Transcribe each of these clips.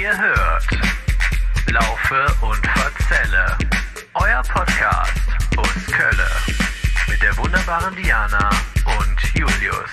Ihr hört Laufe und Verzelle, euer Podcast aus Kölle mit der wunderbaren Diana und Julius.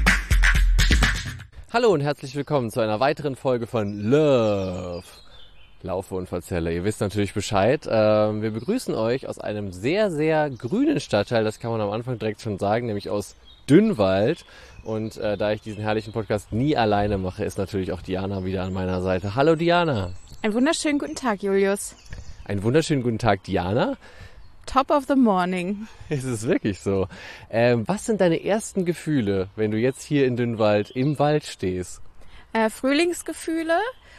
Hallo und herzlich willkommen zu einer weiteren Folge von Love, Laufe und Verzelle. Ihr wisst natürlich Bescheid. Wir begrüßen euch aus einem sehr, sehr grünen Stadtteil, das kann man am Anfang direkt schon sagen, nämlich aus Dünnwald. Und da ich diesen herrlichen Podcast nie alleine mache, ist natürlich auch Diana wieder an meiner Seite. Hallo Diana. Einen wunderschönen guten Tag, Julius. Einen wunderschönen guten Tag, Diana. Top of the morning. Ist es wirklich so? Was sind deine ersten Gefühle, wenn du jetzt hier in Dünnwald im Wald stehst? Frühlingsgefühle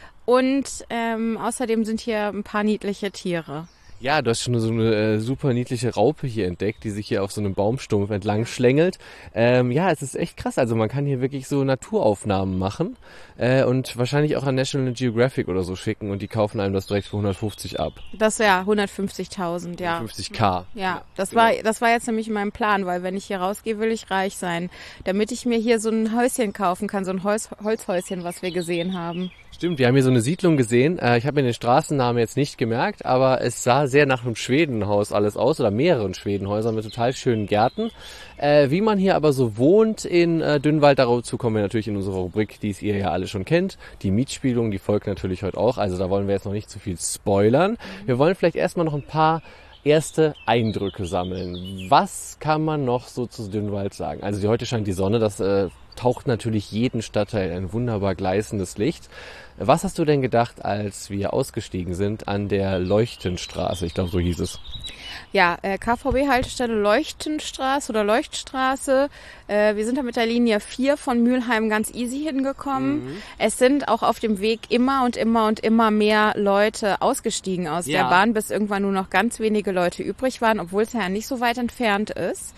und außerdem sind hier ein paar niedliche Tiere. Ja, du hast schon so eine super niedliche Raupe hier entdeckt, die sich hier auf so einem Baumstumpf entlang schlängelt. Ja, es ist echt krass. Also man kann hier wirklich so Naturaufnahmen machen und wahrscheinlich auch an National Geographic oder so schicken und die kaufen einem das direkt für 150 ab. Das wäre 150.000, ja. 150.000. Ja, das war jetzt nämlich mein Plan, weil wenn ich hier rausgehe, will ich reich sein, damit ich mir hier so ein Häuschen kaufen kann, so ein Holzhäuschen, was wir gesehen haben. Stimmt, wir haben hier so eine Siedlung gesehen. Ich habe mir den Straßennamen jetzt nicht gemerkt, aber es sah sehr nach einem Schwedenhaus alles aus oder mehreren Schwedenhäusern mit total schönen Gärten. Wie man hier aber so wohnt in Dünnwald, dazu kommen wir natürlich in unserer Rubrik, die ihr ja alle schon kennt. Die Mietspielung, die folgt natürlich heute auch, also da wollen wir jetzt noch nicht zu viel spoilern. Wir wollen vielleicht erstmal noch ein paar erste Eindrücke sammeln. Was kann man noch so zu Dünnwald sagen? Also heute scheint die Sonne, das taucht natürlich jeden Stadtteil ein wunderbar gleißendes Licht. Was hast du denn gedacht, als wir ausgestiegen sind an der Leuchtenstraße? Ich glaube, so hieß es. Ja, KVB-Haltestelle Leuchtenstraße oder Leuchtstraße. Wir sind da mit der Linie 4 von Mülheim ganz easy hingekommen. Es sind auch auf dem Weg immer und immer mehr Leute ausgestiegen aus der Bahn, bis irgendwann nur noch ganz wenige Leute übrig waren, obwohl es ja nicht so weit entfernt ist.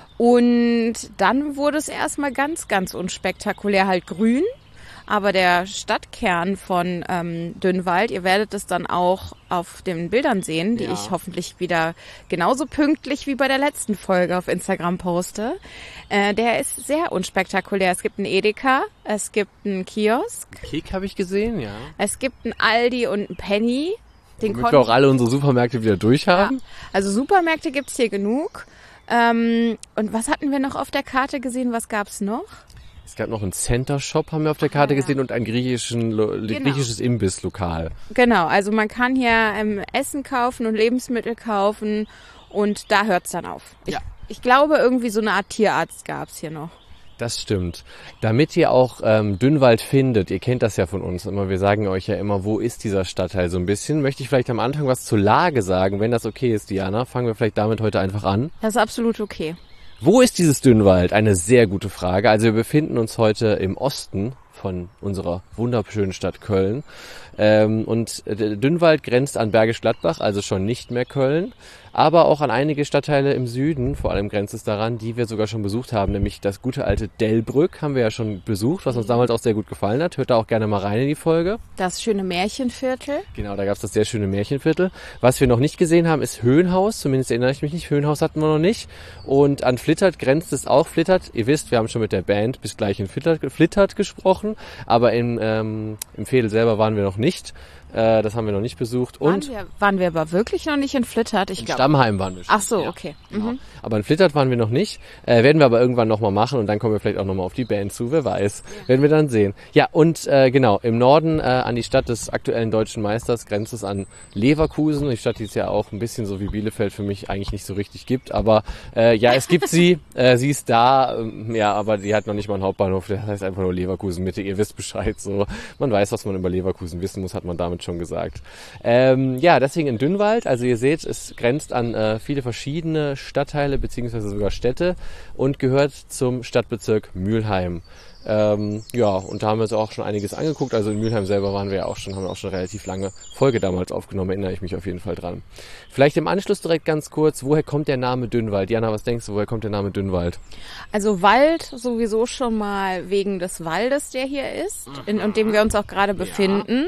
Und dann wurde es erstmal ganz unspektakulär halt grün. Aber der Stadtkern von Dünnwald, ihr werdet es dann auch auf den Bildern sehen, die ich hoffentlich wieder genauso pünktlich wie bei der letzten Folge auf Instagram poste. Der ist sehr unspektakulär. Es gibt einen Edeka, es gibt einen Kiosk. Kek habe ich gesehen, ja. Es gibt einen Aldi und einen Penny. Damit wir auch alle unsere Supermärkte wieder durchhaben. Ja, also Supermärkte gibt's hier genug. Und was hatten wir noch auf der Karte gesehen? Was gab's noch? Es gab noch einen Center Shop, haben wir auf der Karte gesehen, und ein griechisches Imbisslokal. Genau, also man kann hier Essen kaufen und Lebensmittel kaufen und da hört's dann auf. Ich glaube, irgendwie so eine Art Tierarzt gab's hier noch. Das stimmt. Damit ihr auch Dünnwald findet, ihr kennt das ja von uns immer, wir sagen euch ja immer, wo ist dieser Stadtteil so ein bisschen, möchte ich vielleicht am Anfang was zur Lage sagen, wenn das okay ist, Diana. Fangen wir vielleicht damit heute einfach an. Das ist absolut okay. Wo ist dieses Dünnwald? Eine sehr gute Frage. Also wir befinden uns heute im Osten von unserer wunderschönen Stadt Köln. Und Dünnwald grenzt an Bergisch Gladbach, also schon nicht mehr Köln, aber auch an einige Stadtteile im Süden, vor allem grenzt es daran, die wir sogar schon besucht haben, nämlich das gute alte Delbrück haben wir ja schon besucht, was uns damals auch sehr gut gefallen hat. Hört da auch gerne mal rein in die Folge. Das schöne Märchenviertel. Genau, da gab es das sehr schöne Märchenviertel. Was wir noch nicht gesehen haben, ist Höhenhaus, zumindest erinnere ich mich nicht, Höhenhaus hatten wir noch nicht. Und an Flittert grenzt es auch. Flittert, ihr wisst, wir haben schon mit der Band bis gleich in Flittert gesprochen, aber im Veedel selber waren wir noch nicht. Das haben wir noch nicht besucht. Und waren wir aber wirklich noch nicht in Flittert? Ich glaube. Stammheim waren wir schon. Ach so, okay. Genau. Aber in Flittert waren wir noch nicht. Werden wir aber irgendwann nochmal machen und dann kommen wir vielleicht auch nochmal auf die Band zu, wer weiß. Werden wir dann sehen. Ja, und genau, im Norden an die Stadt des aktuellen deutschen Meisters grenzt es an Leverkusen. Die Stadt, die es ja auch ein bisschen so wie Bielefeld für mich eigentlich nicht so richtig gibt. Aber ja, es gibt sie. Sie ist da. Ja, aber die hat noch nicht mal einen Hauptbahnhof. Das heißt einfach nur Leverkusen Mitte. Ihr wisst Bescheid. So, man weiß, was man über Leverkusen wissen muss, hat man damit schon gesagt. Ja, deswegen in Dünnwald. Also ihr seht, es grenzt an viele verschiedene Stadtteile beziehungsweise sogar Städte und gehört zum Stadtbezirk Mülheim. Ja, und da haben wir uns auch schon einiges angeguckt. Also in Mülheim selber waren wir ja auch schon, haben wir auch schon eine relativ lange Folge damals aufgenommen, erinnere ich mich auf jeden Fall dran. Vielleicht im Anschluss direkt ganz kurz, woher kommt der Name Dünnwald? Diana, was denkst du, woher kommt der Name Dünnwald? Also Wald sowieso schon mal wegen des Waldes, der hier ist, in dem wir uns auch gerade befinden.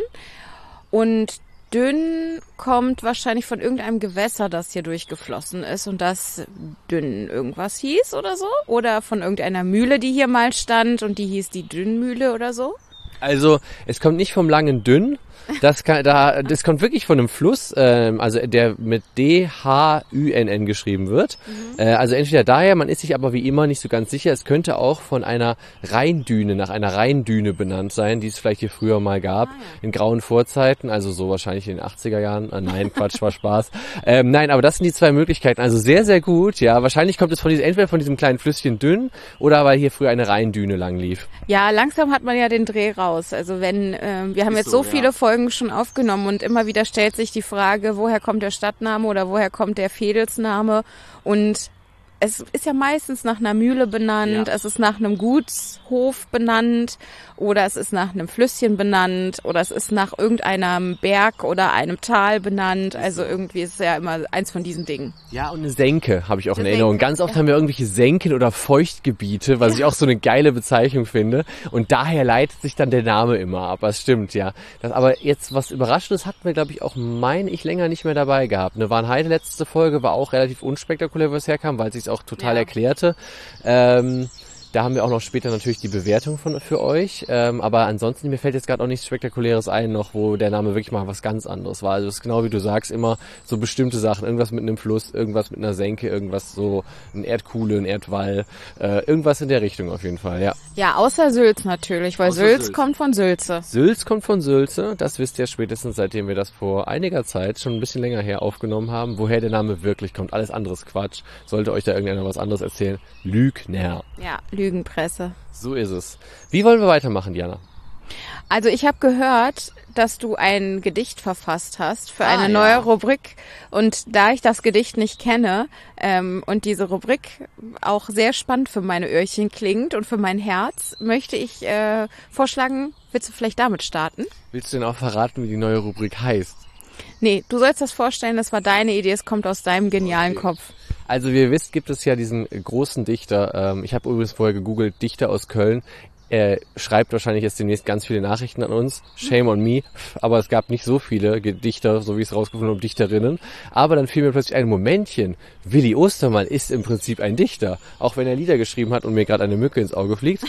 Und Dünn kommt wahrscheinlich von irgendeinem Gewässer, das hier durchgeflossen ist und das Dünn irgendwas hieß oder so. Oder von irgendeiner Mühle, die hier mal stand und die hieß die Dünnmühle oder so. Also es kommt nicht vom langen Dünn, Das kommt wirklich von einem Fluss, also der mit D-H-U-N-N geschrieben wird. Also entweder daher, man ist sich aber wie immer nicht so ganz sicher. Es könnte auch von einer Rheindüne, nach einer Rheindüne benannt sein, die es vielleicht hier früher mal gab, in grauen Vorzeiten, also so wahrscheinlich in den 80er Jahren. Nein, Quatsch, war Spaß. Nein, aber das sind die zwei Möglichkeiten. Also sehr, sehr gut, ja. Wahrscheinlich kommt es entweder von diesem kleinen Flüsschen Dünn oder weil hier früher eine Rheindüne lang lief. Ja, langsam hat man ja den Dreh raus. Also wenn, wir haben jetzt so viele Folgen schon aufgenommen und immer wieder stellt sich die Frage, woher kommt der Stadtname oder woher kommt der Veedelsname? Und es ist ja meistens nach einer Mühle benannt, es ist nach einem Gutshof benannt oder es ist nach einem Flüsschen benannt oder es ist nach irgendeinem Berg oder einem Tal benannt. Also irgendwie ist es ja immer eins von diesen Dingen. Ja, und eine Senke habe ich auch in Erinnerung. Ganz oft haben wir irgendwelche Senken oder Feuchtgebiete, was ich auch so eine geile Bezeichnung finde. Und daher leitet sich dann der Name immer ab. Das stimmt, ja. Aber jetzt was Überraschendes hatten wir, glaube ich, auch, meine ich, länger nicht mehr dabei gehabt. Eine Warnheide letzte Folge war auch relativ unspektakulär, wo es herkam, weil es sich auch total erklärte. Da haben wir auch noch später natürlich die Bewertung für euch. Aber ansonsten, mir fällt jetzt gerade auch nichts Spektakuläres ein noch, wo der Name wirklich mal was ganz anderes war. Also es ist genau wie du sagst, immer so bestimmte Sachen. Irgendwas mit einem Fluss, irgendwas mit einer Senke, irgendwas so ein Erdkuhle, ein Erdwall. Irgendwas in der Richtung auf jeden Fall, ja. Ja, außer Sülz natürlich, weil Sülz kommt von Sülze. Sülz kommt von Sülze. Das wisst ihr spätestens, seitdem wir das vor einiger Zeit, schon ein bisschen länger her, aufgenommen haben. Woher der Name wirklich kommt. Alles andere ist Quatsch. Sollte euch da irgendeiner was anderes erzählen. Lügner. Ja, Lügenpresse. So ist es. Wie wollen wir weitermachen, Diana? Also ich habe gehört, dass du ein Gedicht verfasst hast für eine neue Rubrik. Und da ich das Gedicht nicht kenne und diese Rubrik auch sehr spannend für meine Öhrchen klingt und für mein Herz, möchte ich vorschlagen, willst du vielleicht damit starten? Willst du denn auch verraten, wie die neue Rubrik heißt? Nee, du sollst das vorstellen, das war deine Idee, es kommt aus deinem genialen Kopf. Also wie ihr wisst, gibt es ja diesen großen Dichter, ich habe übrigens vorher gegoogelt, Dichter aus Köln. Er schreibt wahrscheinlich jetzt demnächst ganz viele Nachrichten an uns, shame on me, aber es gab nicht so viele Dichter, so wie ich es rausgefunden habe, Dichterinnen. Aber dann fiel mir plötzlich ein Momentchen, Willi Ostermann ist im Prinzip ein Dichter, auch wenn er Lieder geschrieben hat und mir gerade eine Mücke ins Auge fliegt.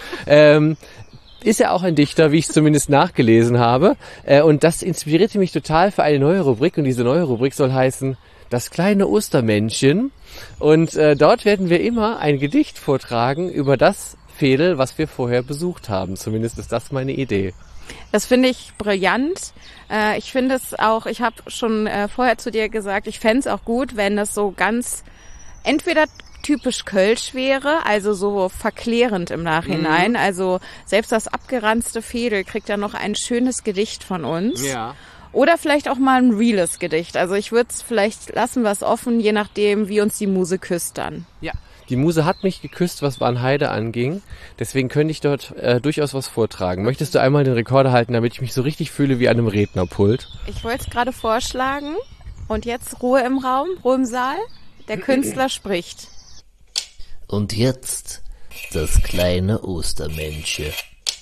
Ist er auch ein Dichter, wie ich zumindest nachgelesen habe. Und das inspirierte mich total für eine neue Rubrik. Und diese neue Rubrik soll heißen, das kleine Ostermännchen. Und dort werden wir immer ein Gedicht vortragen über das Veedel, was wir vorher besucht haben. Zumindest ist das meine Idee. Das finde ich brillant. Ich finde es auch, ich habe schon vorher zu dir gesagt, ich fände es auch gut, wenn das so ganz entweder typisch Kölsch wäre, also so verklärend im Nachhinein. Also selbst das abgeranzte Veedel kriegt ja noch ein schönes Gedicht von uns. Ja. Oder vielleicht auch mal ein reales Gedicht. Also ich würde es vielleicht, lassen wir es offen, je nachdem, wie uns die Muse küsst dann. Ja. Die Muse hat mich geküsst, was Warnheide anging. Deswegen könnte ich dort durchaus was vortragen. Möchtest du einmal den Rekorder halten, damit ich mich so richtig fühle wie an einem Rednerpult? Ich wollte es gerade vorschlagen. Und jetzt Ruhe im Raum, Ruhe im Saal. Der Künstler spricht. Und jetzt das kleine Ostermännchen.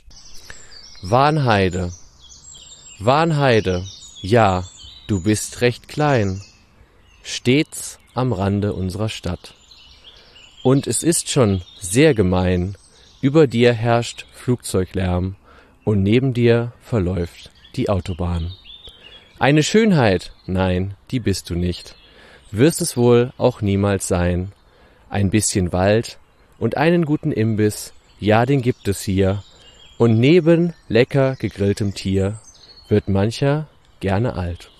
Warnheide. Warnheide, ja, du bist recht klein. Stets am Rande unserer Stadt. Und es ist schon sehr gemein. Über dir herrscht Flugzeuglärm und neben dir verläuft die Autobahn. Eine Schönheit, nein, die bist du nicht. Wirst es wohl auch niemals sein. Ein bisschen Wald und einen guten Imbiss, ja, den gibt es hier. Und neben lecker gegrilltem Tier wird mancher gerne alt.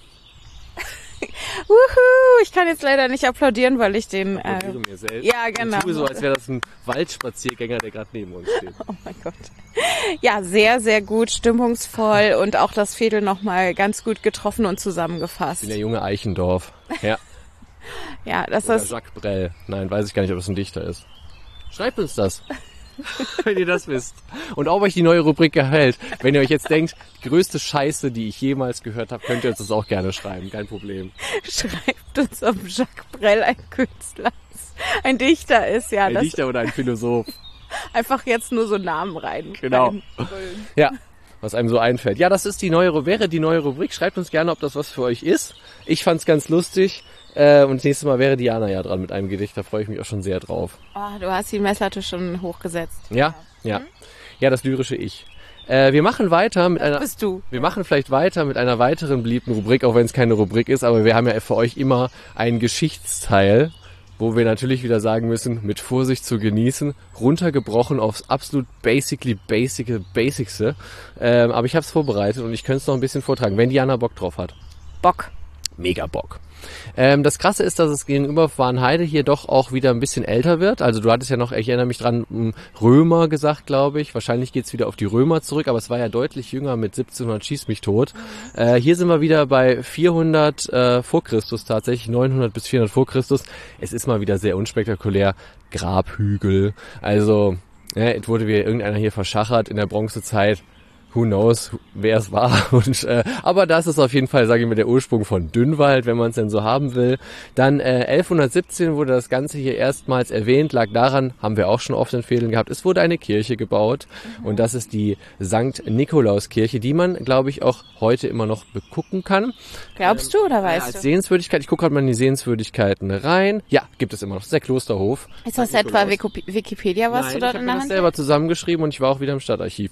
Wuhu, ich kann jetzt leider nicht applaudieren, weil ich den... Mir selbst. Ja, genau. Ich tue so, als wäre das ein Waldspaziergänger, der gerade neben uns steht. Oh mein Gott. Ja, sehr, sehr gut, stimmungsvoll und auch das Veedel nochmal ganz gut getroffen und zusammengefasst. Ich bin der junge Eichendorff. Ja. Ja, das Oder ist... Jacques Brel. Nein, weiß ich gar nicht, ob das ein Dichter ist. Schreibt uns das. Wenn ihr das wisst. Und ob euch die neue Rubrik gefällt. Wenn ihr euch jetzt denkt, die größte Scheiße, die ich jemals gehört habe, könnt ihr uns das auch gerne schreiben. Kein Problem. Schreibt uns, ob Jacques Brel ein Künstler ist, ein Dichter ist. Ja, Ein das Dichter oder ein Philosoph. einfach jetzt nur so Namen rein. Genau. reinbrüllen. Ja, was einem so einfällt. Ja, das ist wäre die neue Rubrik. Schreibt uns gerne, ob das was für euch ist. Ich fand's ganz lustig. Und das nächste Mal wäre Diana ja dran mit einem Gedicht. Da freue ich mich auch schon sehr drauf. Oh, du hast die Messlatte schon hochgesetzt. Ja, ja. Ja, das lyrische Ich. Wir machen weiter mit einer... Bist du. Wir machen vielleicht weiter mit einer weiteren beliebten Rubrik, auch wenn es keine Rubrik ist, aber wir haben ja für euch immer einen Geschichtsteil, wo wir natürlich wieder sagen müssen, mit Vorsicht zu genießen, runtergebrochen aufs absolut basicste. Aber ich habe es vorbereitet und ich könnte es noch ein bisschen vortragen, wenn Diana Bock drauf hat. Bock. Mega Bock. Das Krasse ist, dass es gegenüber Warnheide hier doch auch wieder ein bisschen älter wird. Also du hattest ja noch, ich erinnere mich dran, Römer gesagt, glaube ich. Wahrscheinlich geht's wieder auf die Römer zurück, aber es war ja deutlich jünger mit 1700 schieß mich tot. Hier sind wir wieder bei 400 vor Christus tatsächlich, 900 bis 400 vor Christus. Es ist mal wieder sehr unspektakulär. Grabhügel. Also, es wurde wieder irgendeiner hier verschachert in der Bronzezeit. Who knows, wer es war. Aber das ist auf jeden Fall, sage ich mal, der Ursprung von Dünnwald, wenn man es denn so haben will. Dann 1117 wurde das Ganze hier erstmals erwähnt, lag daran, haben wir auch schon oft in Vedeln gehabt, es wurde eine Kirche gebaut und das ist die St. Nikolauskirche, die man, glaube ich, auch heute immer noch begucken kann. Glaubst du oder weißt Als du? Sehenswürdigkeit, ich gucke gerade mal in die Sehenswürdigkeiten rein. Ja, gibt es immer noch, das ist der Klosterhof. Ist das etwa Wikipedia, was du dort in ich der habe das Hand selber zusammengeschrieben und ich war auch wieder im Stadtarchiv.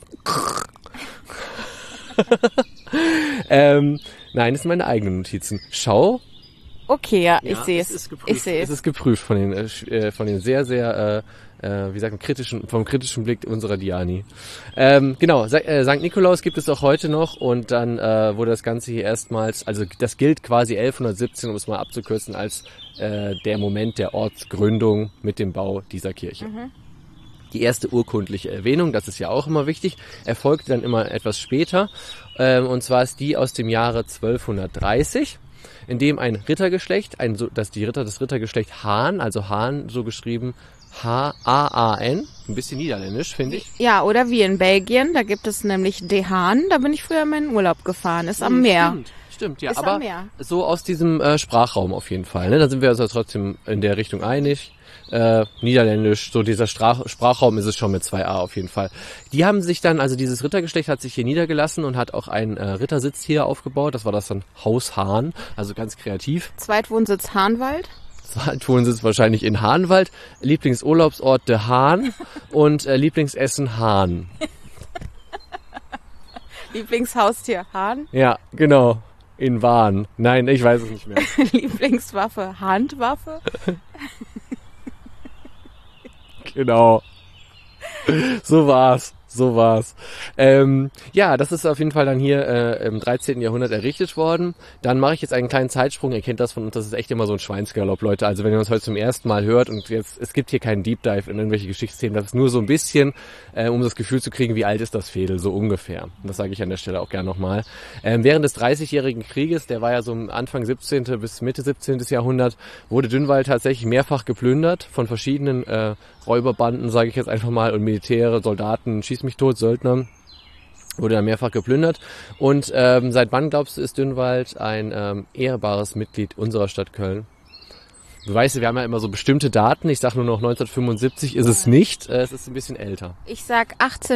Nein, das sind meine eigenen Notizen. Schau. Okay, ja, ich sehe es. Ich sehe Es es. ist geprüft von den sehr, sehr, wie sagt man, vom kritischen Blick unserer Diani. Genau, St. Nikolaus gibt es auch heute noch und dann wurde das Ganze hier erstmals, also das gilt quasi 1117, um es mal abzukürzen, als der Moment der Ortsgründung mit dem Bau dieser Kirche. Die erste urkundliche Erwähnung, das ist ja auch immer wichtig, erfolgte dann immer etwas später. Und zwar ist die aus dem Jahre 1230, in dem ein Rittergeschlecht, das Rittergeschlecht Hahn, also Hahn so geschrieben, H-A-A-N, ein bisschen niederländisch, finde ich. Ja, oder wie in Belgien, da gibt es nämlich De Haan, da bin ich früher in meinen Urlaub gefahren, ist am Meer. Stimmt, ja, Ist aber am Meer. so aus diesem Sprachraum auf jeden Fall. Ne? Da sind wir also trotzdem in der Richtung einig. Niederländisch, so dieser Sprachraum ist es schon mit 2a auf jeden Fall. Die haben sich dann, also dieses Rittergeschlecht hat sich hier niedergelassen und hat auch einen Rittersitz hier aufgebaut. Das war das dann Haus Hahn, also ganz kreativ. Zweitwohnsitz Hahnwald. Zweitwohnsitz wahrscheinlich in Hahnwald. Lieblingsurlaubsort De Haan und Lieblingsessen Hahn. Lieblingshaustier Hahn. Ja, genau. In Wahn. Nein, ich weiß es nicht mehr. Lieblingswaffe Handwaffe. Genau. So war's. Ja, das ist auf jeden Fall dann hier im 13. Jahrhundert errichtet worden. Dann mache ich jetzt einen kleinen Zeitsprung. Ihr kennt das von uns, das ist echt immer so ein Schweinsgalopp, Leute. Also wenn ihr uns heute zum ersten Mal hört und jetzt, es gibt hier keinen Deep Dive in irgendwelche Geschichtsthemen, das ist nur so ein bisschen, um das Gefühl zu kriegen, wie alt ist das Veedel, so ungefähr. Und das sage ich an der Stelle auch gerne nochmal. Während des 30-jährigen Krieges, der war ja so Anfang 17. bis Mitte 17. Jahrhundert, wurde Dünnwald tatsächlich mehrfach geplündert von verschiedenen Räuberbanden, sage ich jetzt einfach mal, und Militäre, Soldaten, schieß mich tot, Söldner, wurde da mehrfach geplündert. Und seit wann, glaubst du, ist Dünnwald ein ehrbares Mitglied unserer Stadt Köln? Du weißt, wir haben ja immer so bestimmte Daten. Ich sage nur noch 1975 ist es nicht. Es ist ein bisschen älter. Ich sag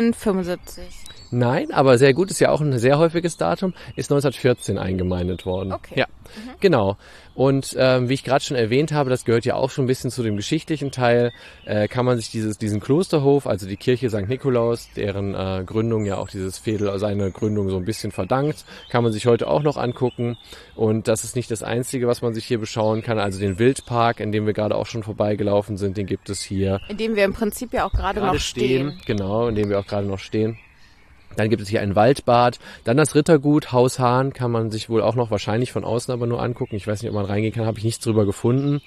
1875. Nein, aber sehr gut, ist ja auch ein sehr häufiges Datum, ist 1914 eingemeindet worden. Okay. Ja, genau. Und wie ich gerade schon erwähnt habe, das gehört ja auch schon ein bisschen zu dem geschichtlichen Teil, kann man sich diesen Klosterhof, also die Kirche St. Nikolaus, deren Gründung ja auch dieses Veedel seine Gründung so ein bisschen verdankt, kann man sich heute auch noch angucken. Und das ist nicht das Einzige, was man sich hier beschauen kann. Also den Wildpark, in dem wir gerade auch schon vorbeigelaufen sind, den gibt es hier. In dem wir im Prinzip ja auch gerade noch stehen. Genau, in dem wir auch gerade noch stehen. Dann gibt es hier ein Waldbad, dann das Rittergut, Haus Hahn, kann man sich wohl auch noch wahrscheinlich von außen aber nur angucken. Ich weiß nicht, ob man reingehen kann, habe ich nichts drüber gefunden.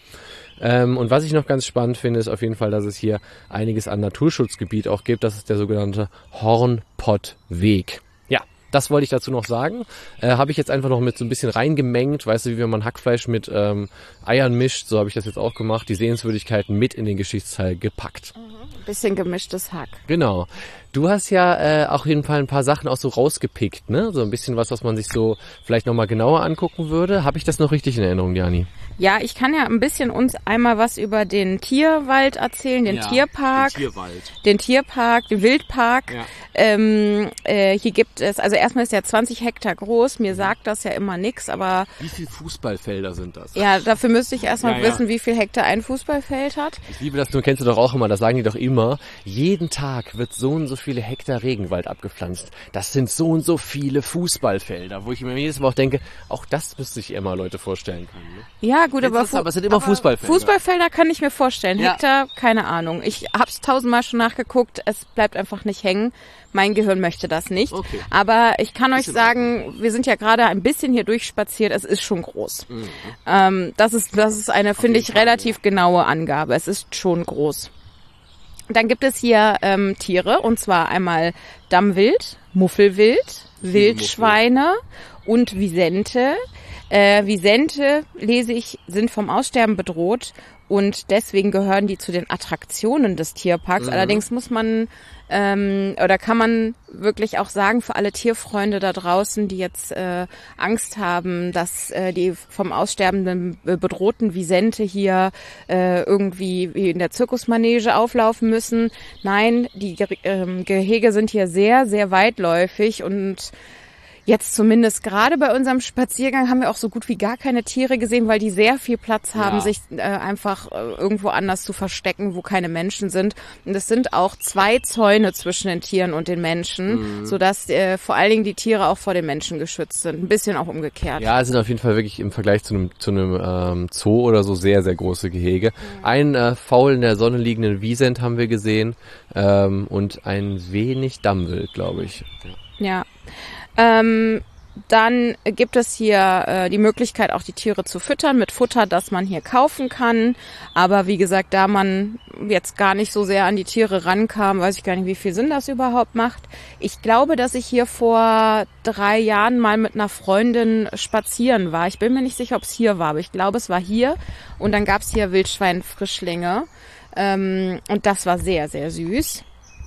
Und was ich noch ganz spannend finde, ist auf jeden Fall, dass es hier einiges an Naturschutzgebiet auch gibt. Das ist der sogenannte Hornpottweg. Ja, das wollte ich dazu noch sagen. Habe ich jetzt einfach noch mit so ein bisschen reingemengt. Weißt du, wie wenn man Hackfleisch mit Eiern mischt, so habe ich das jetzt auch gemacht. Die Sehenswürdigkeiten mit in den Geschichtsteil gepackt. Bisschen gemischtes Hack. Genau. Du hast ja auch jeden Fall ein paar Sachen auch so rausgepickt, ne? So ein bisschen was man sich so vielleicht nochmal genauer angucken würde. Habe ich das noch richtig in Erinnerung, Diani? Ja, ich kann ja ein bisschen uns einmal was über den Tierwald erzählen, den Tierpark. Den Tierpark, den Wildpark. Ja. Hier gibt es, also erstmal ist der 20 Hektar groß. Mir sagt das ja immer nix, aber... Wie viele Fußballfelder sind das? Ja, dafür müsste ich erstmal wissen, wie viel Hektar ein Fußballfeld hat. Ich liebe das, du kennst du doch auch immer, das sagen die doch eben immer, jeden Tag wird so und so viele Hektar Regenwald abgepflanzt. Das sind so und so viele Fußballfelder, wo ich mir jedes Mal auch denke, auch das müsste sich immer Leute vorstellen können. Ne? Ja, gut, aber es sind immer Fußballfelder. Fußballfelder kann ich mir vorstellen. Ja. Hektar, keine Ahnung. Ich hab's 1000-mal schon nachgeguckt. Es bleibt einfach nicht hängen. Mein Gehirn möchte das nicht. Okay. Aber ich kann euch sagen, wir sind ja gerade ein bisschen hier durchspaziert. Es ist schon groß. Das ist eine, finde ich, relativ genaue Angabe. Es ist schon groß. Dann gibt es hier Tiere, und zwar einmal Dammwild, Muffelwild, Wildschweine und Wisente. Wisente, lese ich, sind vom Aussterben bedroht und deswegen gehören die zu den Attraktionen des Tierparks. Allerdings muss man oder kann man wirklich auch sagen, für alle Tierfreunde da draußen, die jetzt Angst haben, dass die vom Aussterbenden bedrohten Wisente hier irgendwie wie in der Zirkusmanege auflaufen müssen. Nein, die Gehege sind hier sehr, sehr weitläufig und jetzt zumindest gerade bei unserem Spaziergang haben wir auch so gut wie gar keine Tiere gesehen, weil die sehr viel Platz haben, sich einfach irgendwo anders zu verstecken, wo keine Menschen sind. Und es sind auch 2 Zäune zwischen den Tieren und den Menschen, sodass vor allen Dingen die Tiere auch vor den Menschen geschützt sind. Ein bisschen auch umgekehrt. Ja, es sind auf jeden Fall wirklich im Vergleich zu einem Zoo oder so sehr, sehr große Gehege. Ein faul in der Sonne liegenden Wisent haben wir gesehen und ein wenig Dammwild, glaube ich. Ja. Dann gibt es hier die Möglichkeit, auch die Tiere zu füttern mit Futter, das man hier kaufen kann. Aber wie gesagt, da man jetzt gar nicht so sehr an die Tiere rankam, weiß ich gar nicht, wie viel Sinn das überhaupt macht. Ich glaube, dass ich hier vor 3 Jahren mal mit einer Freundin spazieren war. Ich bin mir nicht sicher, ob es hier war, aber ich glaube, es war hier. Und dann gab es hier Wildschweinfrischlinge. Und das war sehr, sehr süß.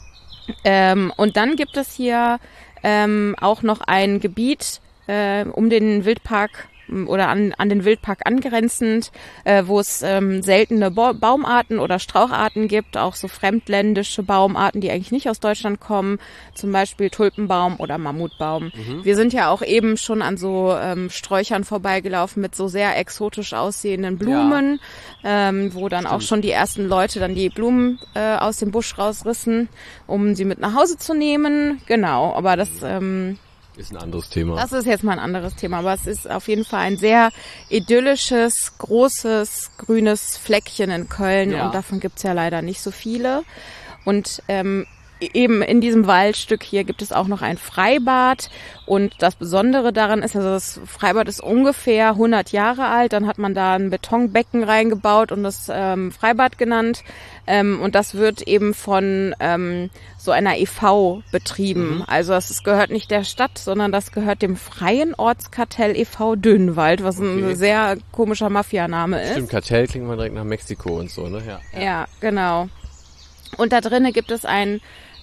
Und dann gibt es hier auch noch ein Gebiet um den Wildpark oder an den Wildpark angrenzend, wo es seltene Baumarten oder Straucharten gibt, auch so fremdländische Baumarten, die eigentlich nicht aus Deutschland kommen, zum Beispiel Tulpenbaum oder Mammutbaum. Wir sind ja auch eben schon an so Sträuchern vorbeigelaufen mit so sehr exotisch aussehenden Blumen, wo dann auch schon die ersten Leute dann die Blumen aus dem Busch rausrissen, um sie mit nach Hause zu nehmen. Genau, aber das ist ein anderes Thema. Das ist jetzt mal ein anderes Thema, aber es ist auf jeden Fall ein sehr idyllisches, großes, grünes Fleckchen in Köln und davon gibt's ja leider nicht so viele. Und eben in diesem Waldstück hier gibt es auch noch ein Freibad und das Besondere daran ist, also das Freibad ist ungefähr 100 Jahre alt, dann hat man da ein Betonbecken reingebaut und das Freibad genannt und das wird eben von so einer e.V. betrieben. Also das gehört nicht der Stadt, sondern das gehört dem Freien Ortskartell e.V. Dönnwald, was ein sehr komischer Mafianame ist. Stimmt, Kartell klingt mal direkt nach Mexiko und so, ne? Ja, genau. Und da drinnen gibt es ein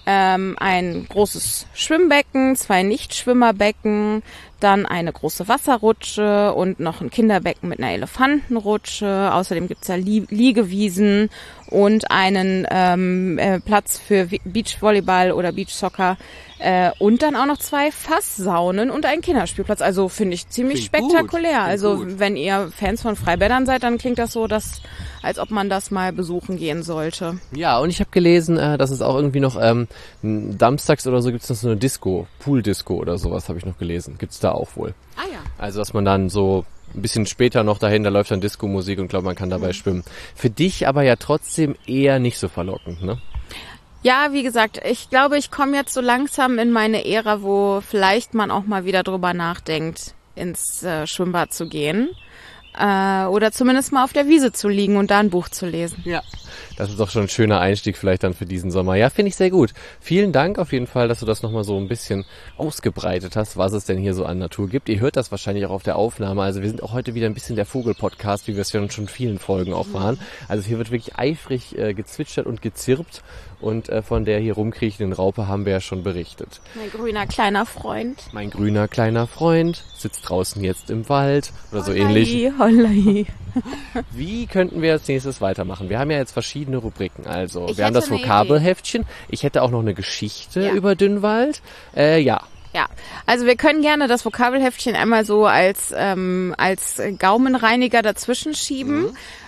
großes Schwimmbecken, 2 Nichtschwimmerbecken, dann eine große Wasserrutsche und noch ein Kinderbecken mit einer Elefantenrutsche. Außerdem gibt's da Liegewiesen und einen Platz für Beachvolleyball oder Beachsoccer und dann auch noch 2 Fasssaunen und einen Kinderspielplatz. Also finde ich ziemlich spektakulär. Also wenn ihr Fans von Freibädern seid, dann klingt das so, als ob man das mal besuchen gehen sollte. Ja, und ich habe gelesen, dass es auch irgendwie noch samstags oder so gibt's noch so eine Disco, Pool-Disco oder sowas habe ich noch gelesen. Gibt's da auch wohl. Ah ja. Also dass man dann so ein bisschen später noch dahin, da läuft dann Disco-Musik und glaube, man kann dabei schwimmen. Für dich aber ja trotzdem eher nicht so verlockend, ne? Ja, wie gesagt, ich glaube, ich komme jetzt so langsam in meine Ära, wo vielleicht man auch mal wieder drüber nachdenkt, ins Schwimmbad zu gehen. Oder zumindest mal auf der Wiese zu liegen und da ein Buch zu lesen. Ja. Das ist doch schon ein schöner Einstieg vielleicht dann für diesen Sommer. Ja, finde ich sehr gut. Vielen Dank auf jeden Fall, dass du das nochmal so ein bisschen ausgebreitet hast, was es denn hier so an Natur gibt. Ihr hört das wahrscheinlich auch auf der Aufnahme. Also wir sind auch heute wieder ein bisschen der Vogel-Podcast, wie wir es ja schon in vielen Folgen auch waren. Also hier wird wirklich eifrig gezwitschert und gezirpt. Und von der hier rumkriechenden Raupe haben wir ja schon berichtet. Mein grüner kleiner Freund. Mein grüner kleiner Freund sitzt draußen jetzt im Wald oder so ähnlich. Hollai. Wie könnten wir als nächstes weitermachen? Wir haben ja jetzt verschiedene Rubriken. Also wir haben das Vokabelheftchen. Ich hätte auch noch eine Geschichte über Dönnwald. Ja, also wir können gerne das Vokabelheftchen einmal so als Gaumenreiniger dazwischen schieben.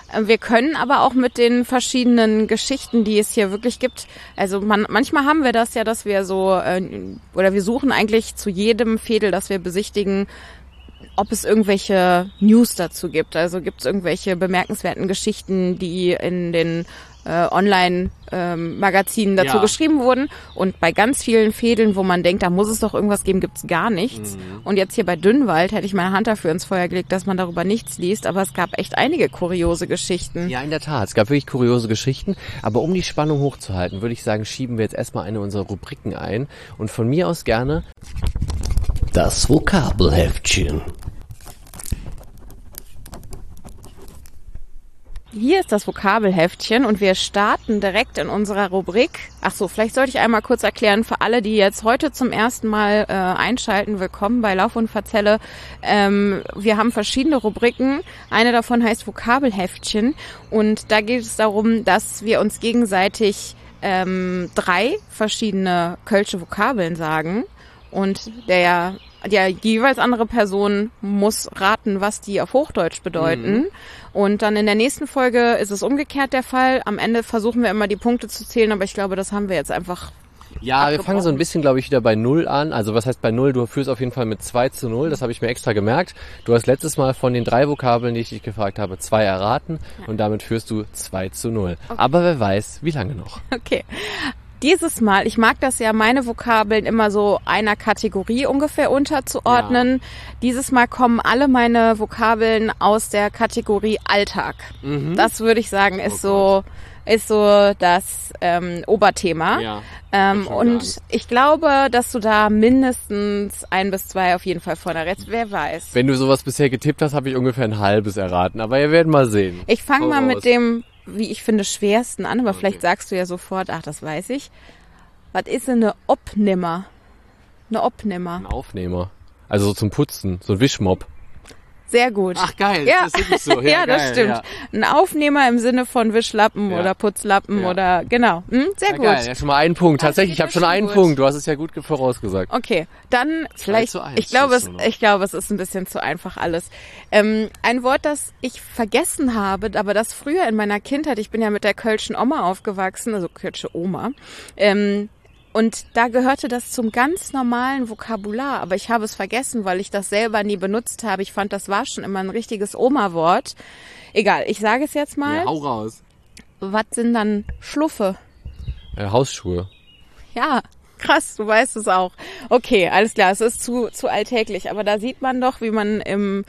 Wir können aber auch mit den verschiedenen Geschichten, die es hier wirklich gibt, also manchmal haben wir das ja, dass wir so, oder wir suchen eigentlich zu jedem Veedel, das wir besichtigen, ob es irgendwelche News dazu gibt. Also gibt es irgendwelche bemerkenswerten Geschichten, die in den Online-Magazinen dazu geschrieben wurden. Und bei ganz vielen Veedeln, wo man denkt, da muss es doch irgendwas geben, gibt es gar nichts. Und jetzt hier bei Dünnwald hätte ich meine Hand dafür ins Feuer gelegt, dass man darüber nichts liest. Aber es gab echt einige kuriose Geschichten. Ja, in der Tat. Es gab wirklich kuriose Geschichten. Aber um die Spannung hochzuhalten, würde ich sagen, schieben wir jetzt erstmal eine unserer Rubriken ein. Und von mir aus gerne Das Vokabelheftchen. Hier ist das Vokabelheftchen und wir starten direkt in unserer Rubrik. Ach so, vielleicht sollte ich einmal kurz erklären für alle, die jetzt heute zum ersten Mal einschalten. Willkommen bei Lauf und Verzelle. Wir haben verschiedene Rubriken. Eine davon heißt Vokabelheftchen und da geht es darum, dass wir uns gegenseitig 3 verschiedene kölsche Vokabeln sagen und die jeweils andere Person muss raten, was die auf Hochdeutsch bedeuten. Und dann in der nächsten Folge ist es umgekehrt der Fall. Am Ende versuchen wir immer die Punkte zu zählen, aber ich glaube, das haben wir jetzt einfach wir fangen so ein bisschen, glaube ich, wieder bei 0 an. Also was heißt bei 0? Du führst auf jeden Fall mit 2:0. Das habe ich mir extra gemerkt. Du hast letztes Mal von den 3 Vokabeln, die ich dich gefragt habe, 2 erraten. Und damit führst du 2:0. Okay. Aber wer weiß, wie lange noch. Okay. Dieses Mal, ich mag das ja, meine Vokabeln immer so einer Kategorie ungefähr unterzuordnen. Ja. Dieses Mal kommen alle meine Vokabeln aus der Kategorie Alltag. Das würde ich sagen, ist so das Oberthema. Ja, und ich glaube, dass du da mindestens 1 bis 2 auf jeden Fall vorne rätst. Wer weiß. Wenn du sowas bisher getippt hast, habe ich ungefähr ein halbes erraten. Aber wir werden mal sehen. Ich fange mal mit dem, wie ich finde, schwersten an, aber vielleicht sagst du ja sofort, ach, das weiß ich. Was ist denn eine Opnimmer? Eine Opnimmer. Ein Aufnehmer. Also so zum Putzen, so ein Wischmopp. Sehr gut. Ach geil, ja. das ist wirklich so. Ja, geil, das stimmt. Ja. Ein Aufnehmer im Sinne von Wischlappen oder Putzlappen oder genau. Sehr gut. Geil, ja, schon mal einen Punkt. Tatsächlich, ich habe schon einen Punkt. Du hast es ja gut vorausgesagt. Okay, dann vielleicht. 2:1, ich glaube, es ist ein bisschen zu einfach alles. Ein Wort, das ich vergessen habe, aber das früher in meiner Kindheit, ich bin ja mit der kölschen Oma aufgewachsen, also kölsche Oma. Und da gehörte das zum ganz normalen Vokabular, aber ich habe es vergessen, weil ich das selber nie benutzt habe. Ich fand, das war schon immer ein richtiges Oma-Wort. Egal, ich sage es jetzt mal. Ja, hau raus. Was sind dann Schluffe? Hausschuhe. Ja, krass, du weißt es auch. Okay, alles klar, es ist zu alltäglich, aber da sieht man doch, wie man im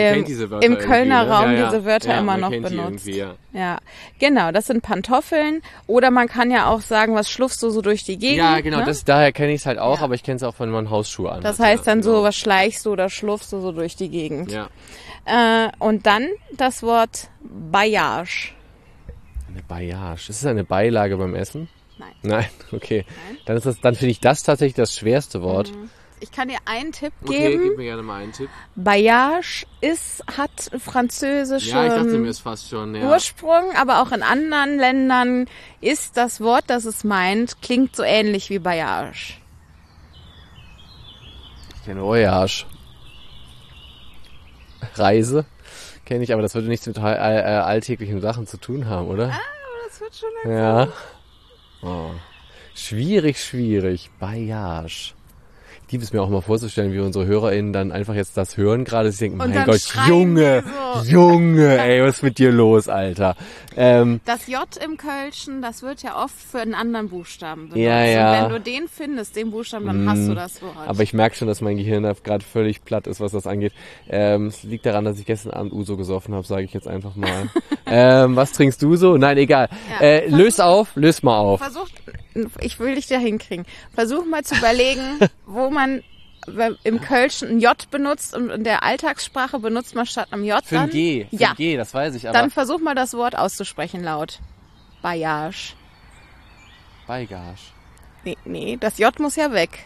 Kölner Raum diese Wörter immer noch benutzt. Ja, genau, das sind Pantoffeln oder man kann ja auch sagen, was schlufst du so durch die Gegend. Ja, genau, ne? daher kenne ich es halt auch, aber ich kenne es auch, wenn man Hausschuhe anhat. Das heißt dann so, was schleichst du oder schlufst du so durch die Gegend. Ja. Und dann das Wort Baillage. Eine Baillage, ist das eine Beilage beim Essen? Nein, okay. Nein. Dann finde ich das tatsächlich das schwerste Wort. Ich kann dir einen Tipp geben. Okay, gib mir gerne mal einen Tipp. Baillage hat französischen Ja, ich dachte mir es fast schon, ja. Ursprung, aber auch in anderen Ländern ist das Wort, das es meint, klingt so ähnlich wie Baillage. Ich kenne Voyage. Reise kenne ich, aber das würde nichts mit alltäglichen Sachen zu tun haben, oder? Aber das wird schon Ja. Oh. Schwierig. Baillage. Ich liebe es mir auch mal vorzustellen, wie unsere HörerInnen dann einfach jetzt das hören gerade. Sie denken, mein Gott, Junge, ey, was ist mit dir los, Alter? Das J im Kölschen, das wird ja oft für einen anderen Buchstaben benutzt. Ja. Und wenn du den findest, den Buchstaben, dann hast du das Wort. Aber ich merke schon, dass mein Gehirn da gerade völlig platt ist, was das angeht. Es liegt daran, dass ich gestern Abend Uso gesoffen habe, sage ich jetzt einfach mal. Was trinkst du so? Nein, egal. Ja, löst mal auf. Ich will dich da hinkriegen. Versuch mal zu überlegen, wo man im Kölschen ein J benutzt und in der Alltagssprache benutzt man statt einem J Für ein G, das weiß ich. Aber dann versuch mal das Wort auszusprechen laut. Baillage. Baigage. Nee, das J muss ja weg.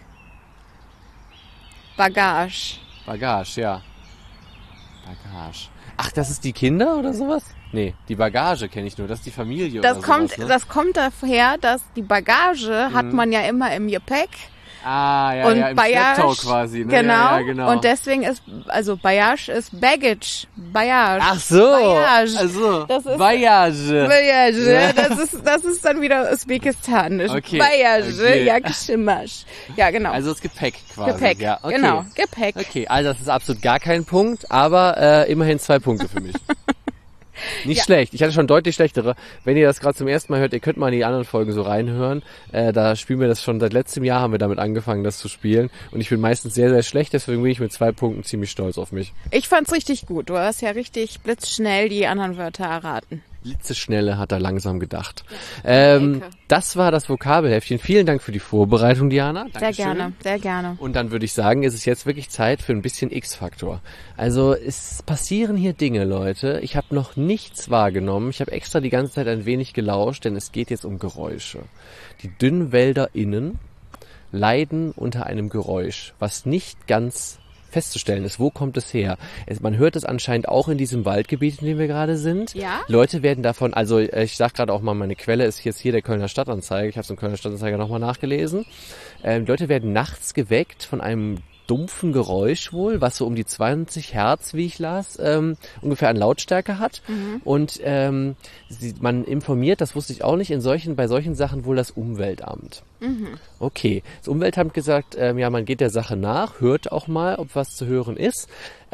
Bagage. Bagage, ja. Bagage. Ach, das ist die Kinder oder sowas? Nee, die Bagage kenne ich nur, das ist die Familie Das oder kommt, sowas, ne? Das kommt daher, dass die Bagage hat man ja immer im Gepäck Ja, und im Schlepptau quasi. Ne? Genau, ja, genau. Und deswegen ist, also Bagage ist Baggage. Bagage. Ach so. Bagage. Also, Das ist Voyage. Bagage. Das ist dann wieder usbekistanisch. Okay. Bagage, Okay. ja, Geschimasch. Ja, genau. Also das Gepäck quasi. Gepäck, ja, okay. genau, Gepäck. Okay, also das ist absolut gar kein Punkt, aber immerhin 2 Punkte für mich. Nicht schlecht. Ich hatte schon deutlich schlechtere. Wenn ihr das gerade zum ersten Mal hört, ihr könnt mal in die anderen Folgen so reinhören. Da spielen wir das schon seit letztem Jahr, haben wir damit angefangen, das zu spielen. Und ich bin meistens sehr, sehr schlecht, deswegen bin ich mit 2 Punkten ziemlich stolz auf mich. Ich fand's richtig gut. Du hast ja richtig blitzschnell die anderen Wörter erraten. Blitzeschnelle hat er langsam gedacht. Ecke. Das war das Vokabelheftchen. Vielen Dank für die Vorbereitung, Diana. Sehr Dankeschön. gerne, sehr gerne. Und dann würde ich sagen, ist es jetzt wirklich Zeit für ein bisschen X-Faktor. Also es passieren hier Dinge, Leute. Ich habe noch nichts wahrgenommen. Ich habe extra die ganze Zeit ein wenig gelauscht, denn es geht jetzt um Geräusche. Die DünnwälderInnen leiden unter einem Geräusch, was nicht ganz festzustellen ist, wo kommt es her? Man hört es anscheinend auch in diesem Waldgebiet, in dem wir gerade sind. Ja? Leute werden davon, also ich sage gerade auch mal, meine Quelle ist jetzt hier der Kölner Stadtanzeiger. Ich habe es im Kölner Stadtanzeiger nochmal nachgelesen. Leute werden nachts geweckt von einem dumpfen Geräusch wohl, was so um die 20 Hertz, wie ich las, ungefähr an Lautstärke hat. Und man informiert, das wusste ich auch nicht, bei solchen Sachen wohl das Umweltamt. Okay, das Umweltamt gesagt, ja, man geht der Sache nach, hört auch mal, ob was zu hören ist.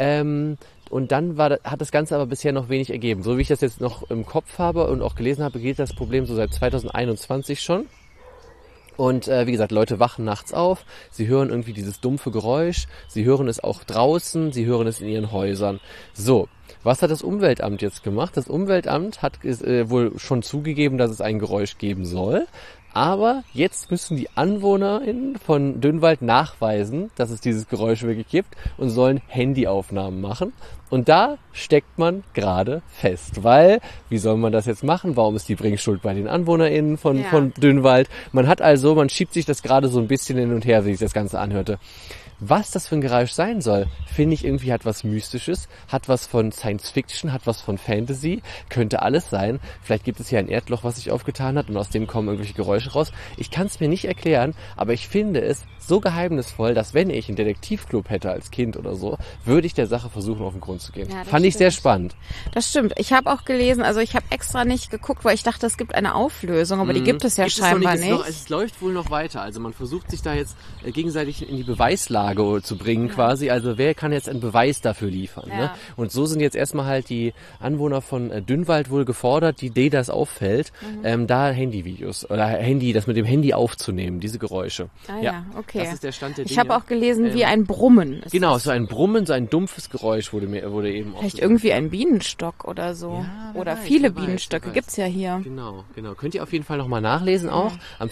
Und dann hat das Ganze aber bisher noch wenig ergeben. So wie ich das jetzt noch im Kopf habe und auch gelesen habe, geht das Problem so seit 2021 schon. Und wie gesagt, Leute wachen nachts auf, sie hören irgendwie dieses dumpfe Geräusch, sie hören es auch draußen, sie hören es in ihren Häusern. So, was hat das Umweltamt jetzt gemacht? Das Umweltamt hat wohl schon zugegeben, dass es ein Geräusch geben soll. Aber jetzt müssen die AnwohnerInnen von Dünnwald nachweisen, dass es dieses Geräusch wirklich gibt und sollen Handyaufnahmen machen. Und da steckt man gerade fest, weil, wie soll man das jetzt machen? Warum ist die Bringschuld bei den AnwohnerInnen von Dünnwald? Man schiebt sich das gerade so ein bisschen hin und her, wie sich das Ganze anhörte. Was das für ein Geräusch sein soll, finde ich irgendwie hat was Mystisches, hat was von Science Fiction, hat was von Fantasy, könnte alles sein. Vielleicht gibt es hier ein Erdloch, was sich aufgetan hat und aus dem kommen irgendwelche Geräusche raus. Ich kann es mir nicht erklären, aber ich finde es so geheimnisvoll, dass wenn ich einen Detektivclub hätte als Kind oder so, würde ich der Sache versuchen, auf den Grund zu gehen. Ja, fand ich sehr spannend. Das stimmt. Ich habe auch gelesen, also ich habe extra nicht geguckt, weil ich dachte, es gibt eine Auflösung, aber die gibt es ja scheinbar nicht. Es läuft wohl noch weiter. Also man versucht sich da jetzt gegenseitig in die Beweislage zu bringen quasi. Also wer kann jetzt einen Beweis dafür liefern? Ja. Ne? Und so sind jetzt erstmal halt die Anwohner von Dünnwald wohl gefordert, die das auffällt, da Handyvideos oder das mit dem Handy aufzunehmen, diese Geräusche. Ja, okay. Das ist der Stand der Dinge. Ich habe auch gelesen, wie ein Brummen. Genau, so ein Brummen, so ein dumpfes Geräusch wurde eben auch. Vielleicht irgendwie ein Bienenstock oder so. Ja, oder viele Bienenstöcke gibt's ja hier. Genau. Könnt ihr auf jeden Fall nochmal nachlesen auch. Am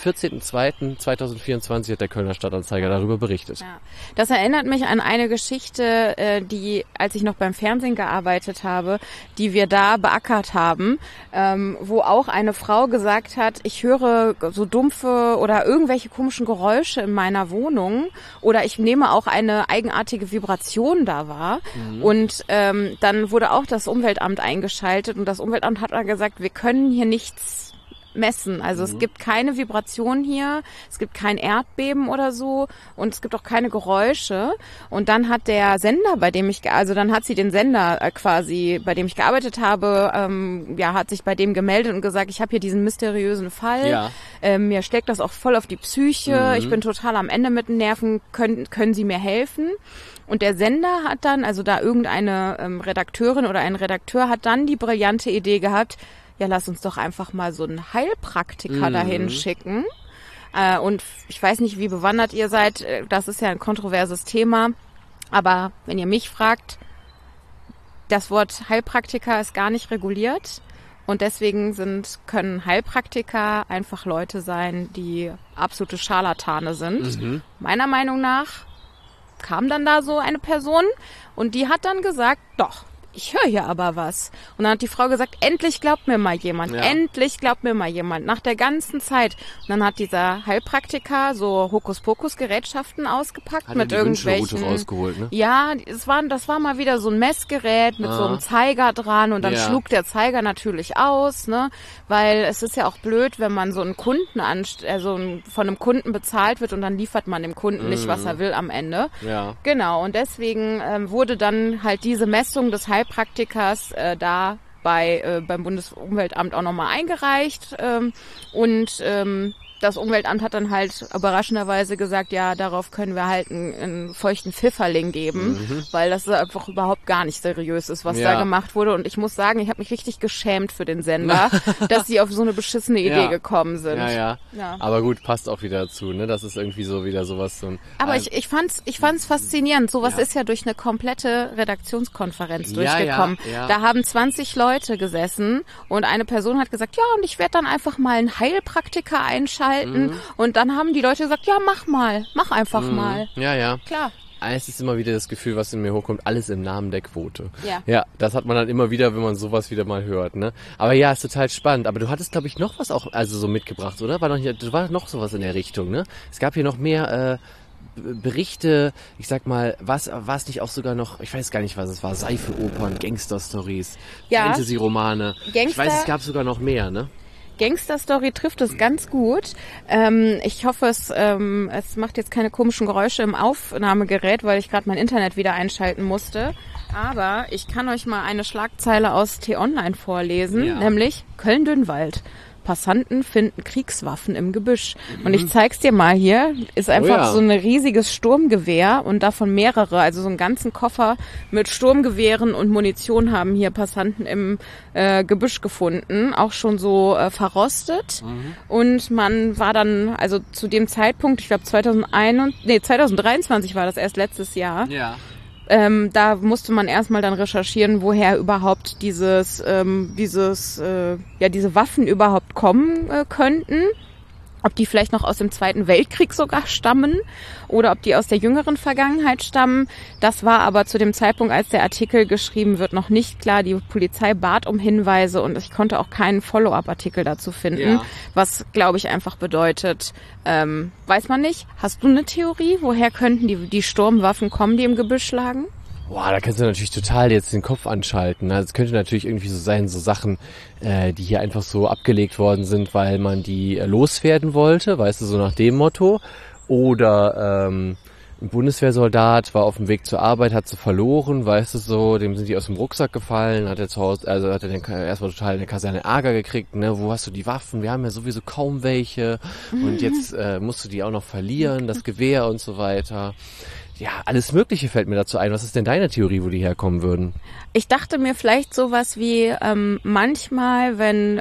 14.02.2024 hat der Kölner Stadtanzeiger darüber berichtet. Ja. Das erinnert mich an eine Geschichte, die, als ich noch beim Fernsehen gearbeitet habe, die wir da beackert haben, wo auch eine Frau gesagt hat, ich höre so dumpfe oder irgendwelche komischen Geräusche in meiner Wohnung oder ich nehme auch eine eigenartige Vibration da wahr. Und dann wurde auch das Umweltamt eingeschaltet und das Umweltamt hat dann gesagt, wir können hier nichts messen. Also es gibt keine Vibration hier, es gibt kein Erdbeben oder so und es gibt auch keine Geräusche. Und dann hat der Sender, dann hat sie den Sender quasi, bei dem ich gearbeitet habe, hat sich bei dem gemeldet und gesagt, ich habe hier diesen mysteriösen Fall. Ja. Mir schlägt das auch voll auf die Psyche. Ich bin total am Ende mit den Nerven. Können Sie mir helfen? Und der Sender hat dann, also da irgendeine Redakteurin oder ein Redakteur hat dann die brillante Idee gehabt, ja, lass uns doch einfach mal so einen Heilpraktiker dahin schicken. Und ich weiß nicht, wie bewandert ihr seid. Das ist ja ein kontroverses Thema. Aber wenn ihr mich fragt, das Wort Heilpraktiker ist gar nicht reguliert. Und deswegen können Heilpraktiker einfach Leute sein, die absolute Scharlatane sind. Meiner Meinung nach kam dann da so eine Person und die hat dann gesagt, doch, ich höre hier aber was. Und dann hat die Frau gesagt, endlich glaubt mir mal jemand, endlich glaubt mir mal jemand, nach der ganzen Zeit. Und dann hat dieser Heilpraktiker so Hokuspokus-Gerätschaften ausgepackt mit irgendwelchen... rausgeholt, ne? Ja, das war mal wieder so ein Messgerät mit so einem Zeiger dran und dann schlug der Zeiger natürlich aus, ne? Weil es ist ja auch blöd, wenn man so einen Kunden von einem Kunden bezahlt wird und dann liefert man dem Kunden nicht, was er will am Ende. Ja. Genau, und deswegen wurde dann halt diese Messung des Heilpraktikers beim Bundesumweltamt auch nochmal eingereicht und das Umweltamt hat dann halt überraschenderweise gesagt, ja, darauf können wir halt einen feuchten Pfifferling geben, weil das einfach überhaupt gar nicht seriös ist, was da gemacht wurde. Und ich muss sagen, ich habe mich richtig geschämt für den Sender, dass sie auf so eine beschissene Idee gekommen sind. Ja. Aber gut, passt auch wieder dazu, ne? Das ist irgendwie so wieder sowas. Aber ich fand's faszinierend. Sowas ist ja durch eine komplette Redaktionskonferenz durchgekommen. Ja. Da haben 20 Leute gesessen und eine Person hat gesagt, ja, und ich werde dann einfach mal einen Heilpraktiker einschalten. Und dann haben die Leute gesagt, ja, mach einfach mal. Ja. Klar. Es ist immer wieder das Gefühl, was in mir hochkommt, alles im Namen der Quote. Ja, das hat man dann immer wieder, wenn man sowas wieder mal hört, ne? Aber ja, ist total spannend. Aber du hattest, glaube ich, noch was auch, also so mitgebracht, oder? War noch sowas in der Richtung, ne? Es gab hier noch mehr, Berichte, ich sag mal, war es nicht auch sogar noch, ich weiß gar nicht, was es war, Seifenopern, Gangster-Stories, Fantasy-Romane. Ich weiß, es gab sogar noch mehr, ne? Gangster-Story trifft es ganz gut. Ich hoffe, es macht jetzt keine komischen Geräusche im Aufnahmegerät, weil ich gerade mein Internet wieder einschalten musste. Aber ich kann euch mal eine Schlagzeile aus T-Online vorlesen, nämlich Köln-Dünwald. Passanten finden Kriegswaffen im Gebüsch. Und ich zeig's dir mal hier. Ist einfach so ein riesiges Sturmgewehr und davon mehrere, also so einen ganzen Koffer mit Sturmgewehren und Munition haben hier Passanten im Gebüsch gefunden. Auch schon so verrostet. Und man war dann, also zu dem Zeitpunkt, ich glaube 2023 war das erst letztes Jahr. Ja. Da musste man erstmal dann recherchieren, woher überhaupt diese Waffen überhaupt kommen könnten. Ob die vielleicht noch aus dem Zweiten Weltkrieg sogar stammen oder ob die aus der jüngeren Vergangenheit stammen. Das war aber zu dem Zeitpunkt, als der Artikel geschrieben wird, noch nicht klar. Die Polizei bat um Hinweise und ich konnte auch keinen Follow-up-Artikel dazu finden, was, glaube ich, einfach bedeutet, weiß man nicht. Hast du eine Theorie, woher könnten die Sturmwaffen kommen, die im Gebüsch lagen? Boah, da kannst du natürlich total jetzt den Kopf anschalten. Also es könnte natürlich irgendwie so sein, so Sachen, die hier einfach so abgelegt worden sind, weil man die loswerden wollte, weißt du, so nach dem Motto. Oder ein Bundeswehrsoldat war auf dem Weg zur Arbeit, hat sie verloren, weißt du so, dem sind die aus dem Rucksack gefallen, hat er zu Hause, also hat er erstmal total in der Kaserne Ärger gekriegt, ne, wo hast du die Waffen? Wir haben ja sowieso kaum welche und jetzt musst du die auch noch verlieren, das Gewehr und so weiter. Ja, alles Mögliche fällt mir dazu ein. Was ist denn deine Theorie, wo die herkommen würden? Ich dachte mir vielleicht sowas wie manchmal, wenn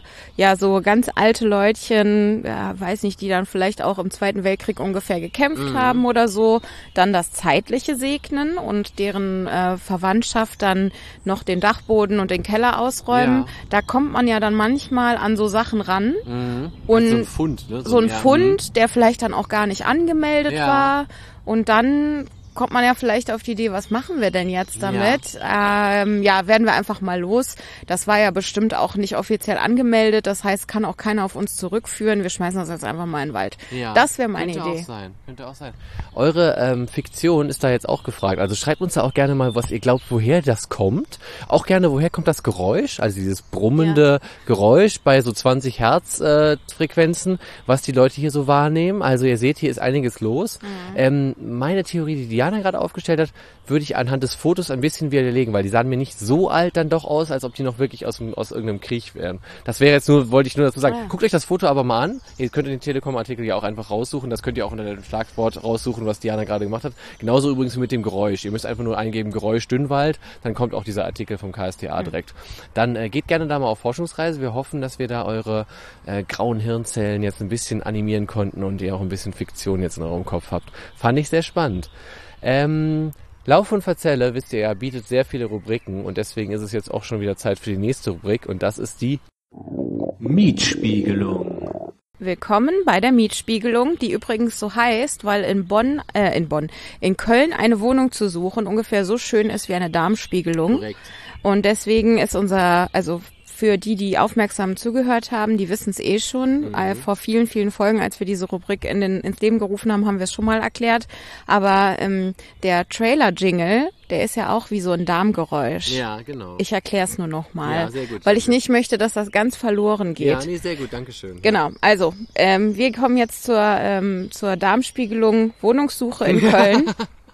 so ganz alte Leutchen, weiß nicht, die dann vielleicht auch im Zweiten Weltkrieg ungefähr gekämpft haben oder so, dann das Zeitliche segnen und deren Verwandtschaft dann noch den Dachboden und den Keller ausräumen. Ja. Da kommt man ja dann manchmal an so Sachen ran. Und so ein Fund, ne? So ein Fund, der vielleicht dann auch gar nicht angemeldet war. Und dann kommt man ja vielleicht auf die Idee, was machen wir denn jetzt damit? Werden wir einfach mal los. Das war ja bestimmt auch nicht offiziell angemeldet. Das heißt, kann auch keiner auf uns zurückführen. Wir schmeißen das jetzt einfach mal in den Wald. Ja, das wäre meine Idee. Könnte auch sein. Eure Fiktion ist da jetzt auch gefragt. Also schreibt uns da auch gerne mal, was ihr glaubt, woher das kommt. Auch gerne, woher kommt das Geräusch? Also dieses brummende Geräusch bei so 20 Hertz Frequenzen, was die Leute hier so wahrnehmen. Also ihr seht, hier ist einiges los. Meine Theorie, die Diana gerade aufgestellt hat, würde ich anhand des Fotos ein bisschen widerlegen, weil die sahen mir nicht so alt dann doch aus, als ob die noch wirklich aus irgendeinem Krieg wären. Das wäre jetzt wollte ich nur dazu sagen, guckt euch das Foto aber mal an. Ihr könnt den Telekom-Artikel ja auch einfach raussuchen. Das könnt ihr auch unter dem Schlagwort raussuchen, was Diana gerade gemacht hat. Genauso übrigens mit dem Geräusch. Ihr müsst einfach nur eingeben, Geräusch Dünwald, dann kommt auch dieser Artikel vom KSTA direkt. Dann geht gerne da mal auf Forschungsreise. Wir hoffen, dass wir da eure grauen Hirnzellen jetzt ein bisschen animieren konnten und ihr auch ein bisschen Fiktion jetzt in eurem Kopf habt. Fand ich sehr spannend. Lauf und Verzelle, wisst ihr ja, bietet sehr viele Rubriken und deswegen ist es jetzt auch schon wieder Zeit für die nächste Rubrik und das ist die Mietspiegelung. Willkommen bei der Mietspiegelung, die übrigens so heißt, weil in Köln eine Wohnung zu suchen ungefähr so schön ist wie eine Darmspiegelung. Korrekt. Und deswegen ist für die aufmerksam zugehört haben, die wissen es eh schon. Vor vielen, vielen Folgen, als wir diese Rubrik ins Leben gerufen haben, haben wir es schon mal erklärt. Aber der Trailer-Jingle, der ist ja auch wie so ein Darmgeräusch. Ja, genau. Ich erkläre es nur noch mal, Ja, sehr gut, weil sehr ich nicht möchte, dass das ganz verloren geht. Ja, nee, sehr gut, danke schön. Genau, also wir kommen jetzt zur Darmspiegelung Wohnungssuche in Köln.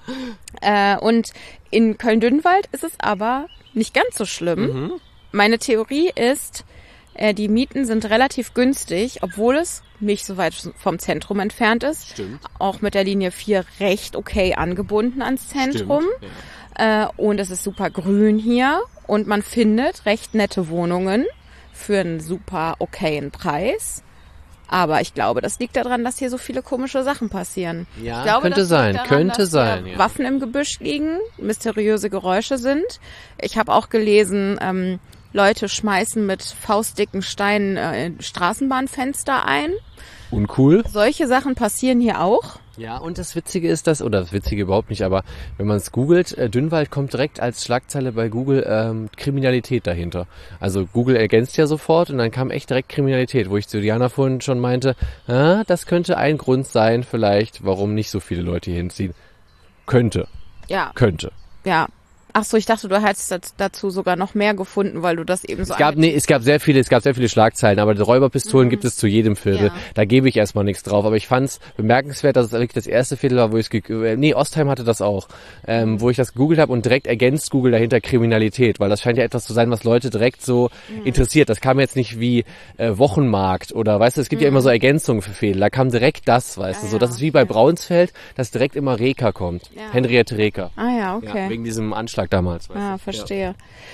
Und in Köln-Dünwald ist es aber nicht ganz so schlimm. Meine Theorie ist, die Mieten sind relativ günstig, obwohl es nicht so weit vom Zentrum entfernt ist. Stimmt. Auch mit der Linie 4 recht okay angebunden ans Zentrum. Stimmt, ja. Und es ist super grün hier und man findet recht nette Wohnungen für einen super okayen Preis. Aber ich glaube, das liegt daran, dass hier so viele komische Sachen passieren. Ja, ich glaube, könnte das sein, liegt daran, könnte dass sein, hier ja. Waffen im Gebüsch liegen, mysteriöse Geräusche sind. Ich habe auch gelesen, Leute schmeißen mit faustdicken Steinen Straßenbahnfenster ein. Uncool. Solche Sachen passieren hier auch. Ja, und das Witzige ist das Witzige überhaupt nicht, aber wenn man es googelt, Dünwald kommt direkt als Schlagzeile bei Google Kriminalität dahinter. Also Google ergänzt ja sofort und dann kam echt direkt Kriminalität, wo ich zu Diana vorhin schon meinte, das könnte ein Grund sein vielleicht, warum nicht so viele Leute hier hinziehen. Könnte. Ja. Könnte. Ja. Ach so, ich dachte, du hättest dazu sogar noch mehr gefunden, weil du das eben so... Es gab sehr viele Schlagzeilen, aber die Räuberpistolen gibt es zu jedem Viertel. Ja. Da gebe ich erstmal nichts drauf. Aber ich fand es bemerkenswert, dass es wirklich das erste Viertel war, wo ich Ostheim hatte das auch, wo ich das gegoogelt habe und direkt ergänzt Google dahinter Kriminalität, weil das scheint ja etwas zu sein, was Leute direkt so interessiert. Das kam jetzt nicht wie Wochenmarkt oder, weißt du, es gibt ja immer so Ergänzungen für Viertel. Da kam direkt das, weißt du, so. Das ist wie bei Braunsfeld, dass direkt immer Reker kommt. Ja. Henriette Reker. Ah ja, okay. Ja, wegen diesem Anschlag damals. Weißt du. Verstehe.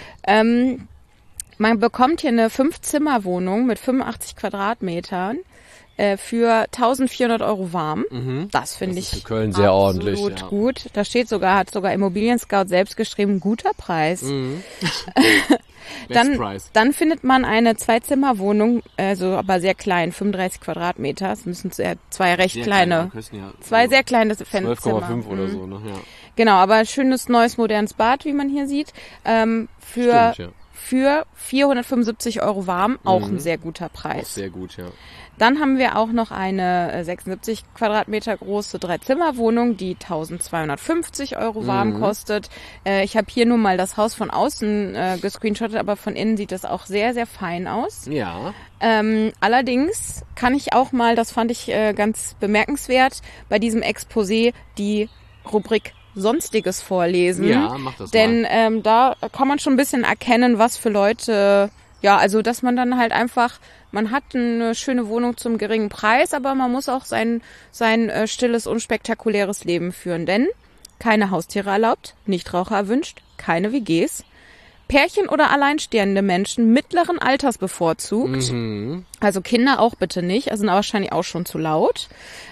Man bekommt hier eine 5-Zimmer-Wohnung mit 85 Quadratmetern für 1.400 Euro warm. Das finde ich für Köln sehr ordentlich. absolut Ja. gut. Da hat sogar Immobilien Scout selbst geschrieben, guter Preis. Best Price. Dann findet man eine 2-Zimmer-Wohnung, also aber sehr klein, 35 Quadratmeter. Das müssen zwei recht Sehr kleine, zwei sehr kleine Fenster. 12,5 oder so, ne? Ja. Genau, aber ein schönes, neues, modernes Bad, wie man hier sieht. Für 475 Euro warm, auch ein sehr guter Preis. Auch sehr gut, ja. Dann haben wir auch noch eine 76 Quadratmeter große 3-Zimmer-Wohnung, die 1.250 Euro warm kostet. Ich habe hier nur mal das Haus von außen gescreenshottet, aber von innen sieht das auch sehr, sehr fein aus. Ja. Allerdings kann ich auch mal, das fand ich ganz bemerkenswert, bei diesem Exposé die Rubrik Sonstiges vorlesen. Ja, mach das Denn da kann man schon ein bisschen erkennen, was für Leute, ja, also dass man dann halt einfach, man hat eine schöne Wohnung zum geringen Preis, aber man muss auch sein stilles, unspektakuläres Leben führen. Denn keine Haustiere erlaubt, Nichtraucher erwünscht, keine WGs, Pärchen oder alleinstehende Menschen mittleren Alters bevorzugt. Also Kinder auch bitte nicht, also sind wahrscheinlich auch schon zu laut.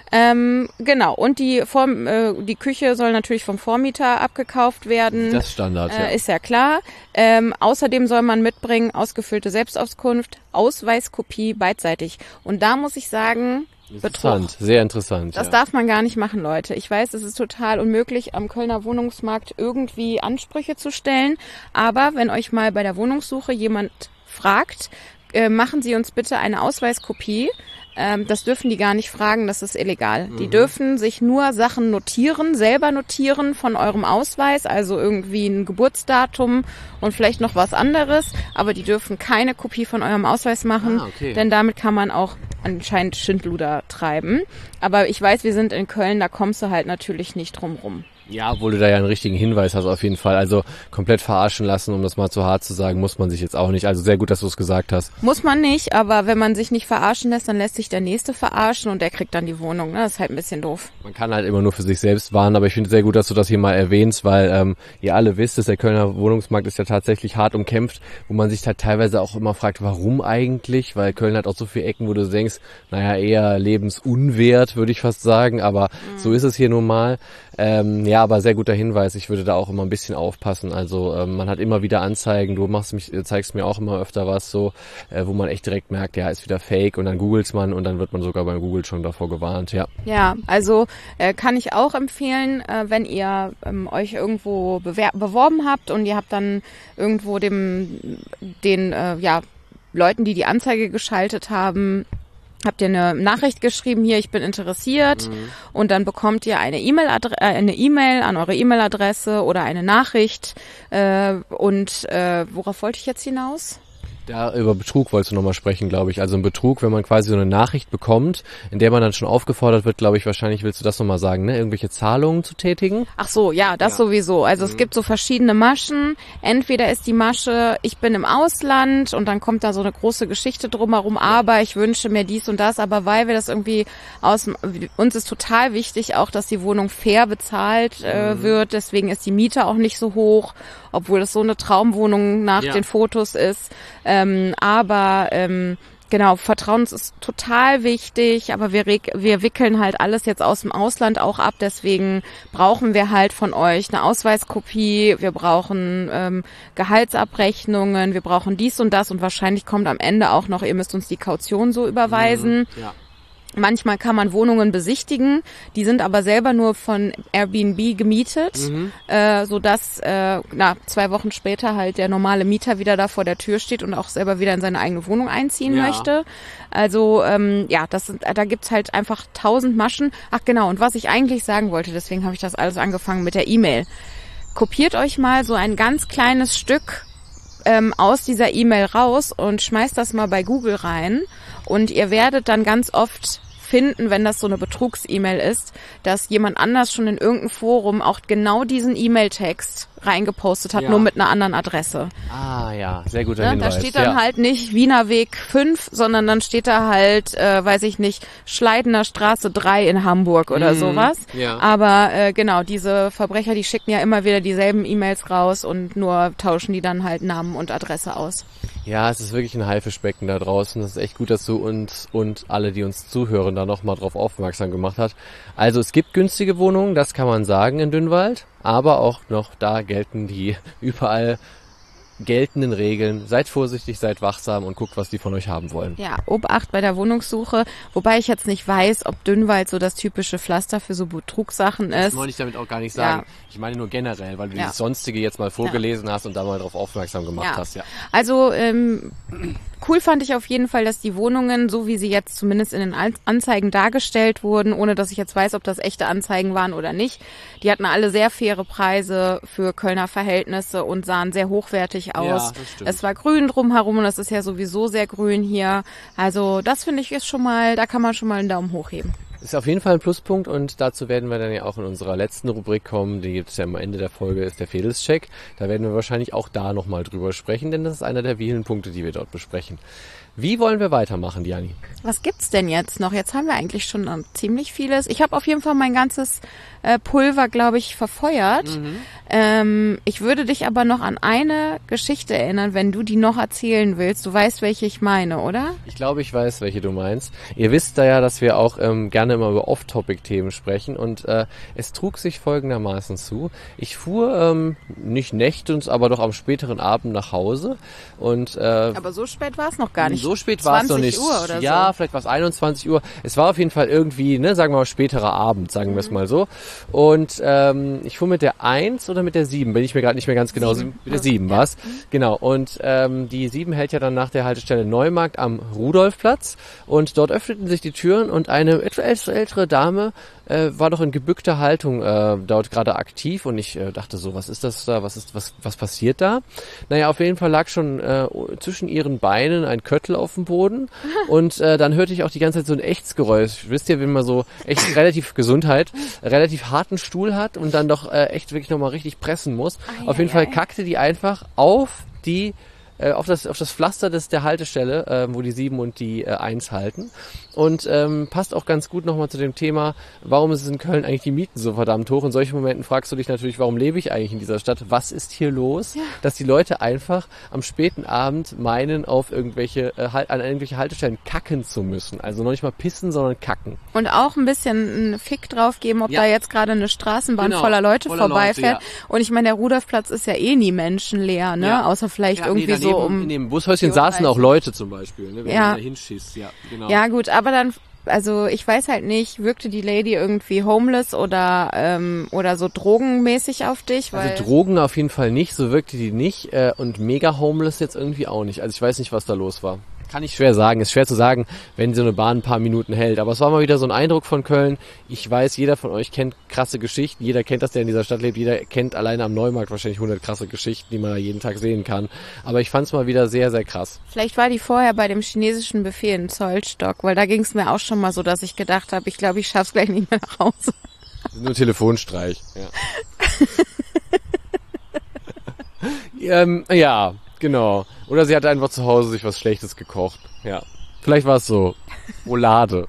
Genau, und die Küche soll natürlich vom Vormieter abgekauft werden. Das Standard, ja. Ist ja klar. Außerdem soll man mitbringen ausgefüllte Selbstauskunft, Ausweiskopie beidseitig. Und da muss ich sagen, Interessant, Betrug. sehr interessant. Das darf man gar nicht machen, Leute. Ich weiß, es ist total unmöglich, am Kölner Wohnungsmarkt irgendwie Ansprüche zu stellen. Aber wenn euch mal bei der Wohnungssuche jemand fragt, machen Sie uns bitte eine Ausweiskopie. Das dürfen die gar nicht fragen, das ist illegal. Die dürfen sich nur Sachen selber notieren von eurem Ausweis, also irgendwie ein Geburtsdatum und vielleicht noch was anderes, aber die dürfen keine Kopie von eurem Ausweis machen, okay. Denn damit kann man auch anscheinend Schindluder treiben. Aber ich weiß, wir sind in Köln, da kommst du halt natürlich nicht drum rum. Ja, obwohl du da ja einen richtigen Hinweis hast auf jeden Fall. Also komplett verarschen lassen, um das mal zu hart zu sagen, muss man sich jetzt auch nicht. Also sehr gut, dass du es gesagt hast. Muss man nicht, aber wenn man sich nicht verarschen lässt, dann lässt sich der Nächste verarschen und der kriegt dann die Wohnung. Ne? Das ist halt ein bisschen doof. Man kann halt immer nur für sich selbst warnen, aber ich finde es sehr gut, dass du das hier mal erwähnst, weil ihr alle wisst, dass der Kölner Wohnungsmarkt ist ja tatsächlich hart umkämpft, wo man sich halt teilweise auch immer fragt, warum eigentlich? Weil Köln hat auch so viele Ecken, wo du denkst, naja, eher lebensunwert, würde ich fast sagen, aber so ist es hier nun mal. Ja, Ja, aber sehr guter Hinweis. Ich würde da auch immer ein bisschen aufpassen. Also man hat immer wieder Anzeigen. Du zeigst mir auch immer öfter was so, wo man echt direkt merkt, ja, ist wieder Fake und dann googelt's man und dann wird man sogar beim Google schon davor gewarnt. Ja. Ja, also kann ich auch empfehlen, wenn ihr euch irgendwo beworben habt und ihr habt dann irgendwo den Leuten, die die Anzeige geschaltet haben, habt ihr eine Nachricht geschrieben, hier, ich bin interessiert, und dann bekommt ihr eine E-Mail an eure E-Mail-Adresse oder eine Nachricht worauf wollte ich jetzt hinaus? Da über Betrug wolltest du nochmal sprechen, glaube ich. Also ein Betrug, wenn man quasi so eine Nachricht bekommt, in der man dann schon aufgefordert wird, glaube ich, wahrscheinlich willst du das nochmal sagen, ne? Irgendwelche Zahlungen zu tätigen? Ach so, ja, das sowieso. Also es gibt so verschiedene Maschen. Entweder ist die Masche, ich bin im Ausland und dann kommt da so eine große Geschichte drumherum, aber ich wünsche mir dies und das, aber weil wir das irgendwie uns ist total wichtig auch, dass die Wohnung fair bezahlt wird, deswegen ist die Miete auch nicht so hoch, obwohl das so eine Traumwohnung nach den Fotos ist. Genau, Vertrauen ist total wichtig, aber wir wickeln halt alles jetzt aus dem Ausland auch ab, deswegen brauchen wir halt von euch eine Ausweiskopie, wir brauchen Gehaltsabrechnungen, wir brauchen dies und das und wahrscheinlich kommt am Ende auch noch, ihr müsst uns die Kaution so überweisen. Ja. Manchmal kann man Wohnungen besichtigen, die sind aber selber nur von Airbnb gemietet, sodass 2 Wochen später halt der normale Mieter wieder da vor der Tür steht und auch selber wieder in seine eigene Wohnung einziehen möchte. Also da gibt's halt einfach 1000 Maschen. Ach genau, und was ich eigentlich sagen wollte, deswegen habe ich das alles angefangen mit der E-Mail. Kopiert euch mal so ein ganz kleines Stück aus dieser E-Mail raus und schmeißt das mal bei Google rein. Und ihr werdet dann ganz oft finden, wenn das so eine Betrugs-E-Mail ist, dass jemand anders schon in irgendeinem Forum auch genau diesen E-Mail-Text reingepostet hat, nur mit einer anderen Adresse. Ah ja, sehr guter Hinweis. Da steht dann halt nicht Wiener Weg 5, sondern dann steht da halt, weiß ich nicht, Schleidener Straße 3 in Hamburg oder sowas. Ja. Aber genau, diese Verbrecher, die schicken ja immer wieder dieselben E-Mails raus und nur tauschen die dann halt Namen und Adresse aus. Ja, es ist wirklich ein Haifischbecken da draußen. Das ist echt gut, dass du uns und alle, die uns zuhören, da nochmal drauf aufmerksam gemacht hast. Also es gibt günstige Wohnungen, das kann man sagen in Dünnwald, aber auch noch da gelten die überall geltenden Regeln. Seid vorsichtig, seid wachsam und guckt, was die von euch haben wollen. Ja, Obacht bei der Wohnungssuche, wobei ich jetzt nicht weiß, ob Dünnwald so das typische Pflaster für so Betrugssachen ist. Das wollte ich damit auch gar nicht sagen. Ja. Ich meine nur generell, weil du dieses Sonstige jetzt mal vorgelesen hast und da mal drauf aufmerksam gemacht hast. Ja. Also cool fand ich auf jeden Fall, dass die Wohnungen, so wie sie jetzt zumindest in den Anzeigen dargestellt wurden, ohne dass ich jetzt weiß, ob das echte Anzeigen waren oder nicht, die hatten alle sehr faire Preise für Kölner Verhältnisse und sahen sehr hochwertig aus. Ja, das stimmt. Es war grün drumherum und es ist ja sowieso sehr grün hier. Also das finde ich ist schon mal, da kann man schon mal einen Daumen hoch heben. Ist auf jeden Fall ein Pluspunkt und dazu werden wir dann ja auch in unserer letzten Rubrik kommen, die gibt es ja am Ende der Folge, ist der Fehlescheck. Da werden wir wahrscheinlich auch da nochmal drüber sprechen, denn das ist einer der vielen Punkte, die wir dort besprechen. Wie wollen wir weitermachen, Diani? Was gibt's denn jetzt noch? Jetzt haben wir eigentlich schon ziemlich vieles. Ich habe auf jeden Fall mein ganzes Pulver, glaube ich, verfeuert. Ich würde dich aber noch an eine Geschichte erinnern, wenn du die noch erzählen willst. Du weißt, welche ich meine, oder? Ich glaube, ich weiß, welche du meinst. Ihr wisst da ja, dass wir auch gerne immer über Off-Topic-Themen sprechen und es trug sich folgendermaßen zu. Ich fuhr nicht nächtens, aber doch am späteren Abend nach Hause und aber so spät war es noch gar nicht. So spät war es noch nicht. 20 Uhr oder so. Ja, vielleicht war es 21 Uhr. Es war auf jeden Fall irgendwie, sagen wir mal, späterer Abend, sagen wir es mal so. Und ich fuhr mit der 1 oder mit der 7, bin ich mir gerade nicht mehr ganz genau. 7. Mit der 7 war es. Genau. Und die 7 hält ja dann nach der Haltestelle Neumarkt am Rudolfplatz. Und dort öffneten sich die Türen und eine etwas ältere Dame war doch in gebückter Haltung dort gerade aktiv und ich dachte so, was ist das da, was passiert da? Naja, auf jeden Fall lag schon zwischen ihren Beinen ein Köttel auf dem Boden und dann hörte ich auch die ganze Zeit so ein Ächzgeräusch. Wisst ihr, wenn man so echt relativ relativ harten Stuhl hat und dann doch echt wirklich nochmal richtig pressen muss. Auf jeden Fall kackte die einfach auf die auf das Pflaster der Haltestelle, wo die 7 und die 1 halten. Und passt auch ganz gut nochmal zu dem Thema, warum ist es in Köln eigentlich die Mieten so verdammt hoch? In solchen Momenten fragst du dich natürlich, warum lebe ich eigentlich in dieser Stadt? Was ist hier los? Ja. Dass die Leute einfach am späten Abend meinen, auf an irgendwelche Haltestellen kacken zu müssen. Also noch nicht mal pissen, sondern kacken. Und auch ein bisschen einen Fick drauf geben, ob da jetzt gerade eine Straßenbahn voller Leute vorbeifährt. Und ich meine, der Rudolfplatz ist ja eh nie menschenleer, ne? Ja. Außer vielleicht irgendwie in dem Bushäuschen saßen auch Leute zum Beispiel, ne? Wenn man da hinschießt. Ja, genau. Ja gut, aber dann, also ich weiß halt nicht, wirkte die Lady irgendwie homeless oder so drogenmäßig auf dich? Weil also Drogen auf jeden Fall nicht, so wirkte die nicht und mega homeless jetzt irgendwie auch nicht. Also ich weiß nicht, was da los war. Kann ich schwer sagen. Ist schwer zu sagen, wenn so eine Bahn ein paar Minuten hält. Aber es war mal wieder so ein Eindruck von Köln. Ich weiß, jeder von euch kennt krasse Geschichten. Jeder kennt das, der in dieser Stadt lebt. Jeder kennt alleine am Neumarkt wahrscheinlich 100 krasse Geschichten, die man da jeden Tag sehen kann. Aber ich fand es mal wieder sehr, sehr krass. Vielleicht war die vorher bei dem chinesischen Buffet in Zollstock, weil da ging es mir auch schon mal so, dass ich gedacht habe, ich glaube, ich schaff's gleich nicht mehr nach Hause. Das ist nur Telefonstreich. Ja. Ja. Genau. Oder sie hat einfach zu Hause sich was Schlechtes gekocht. Ja. Vielleicht war es so. Roulade.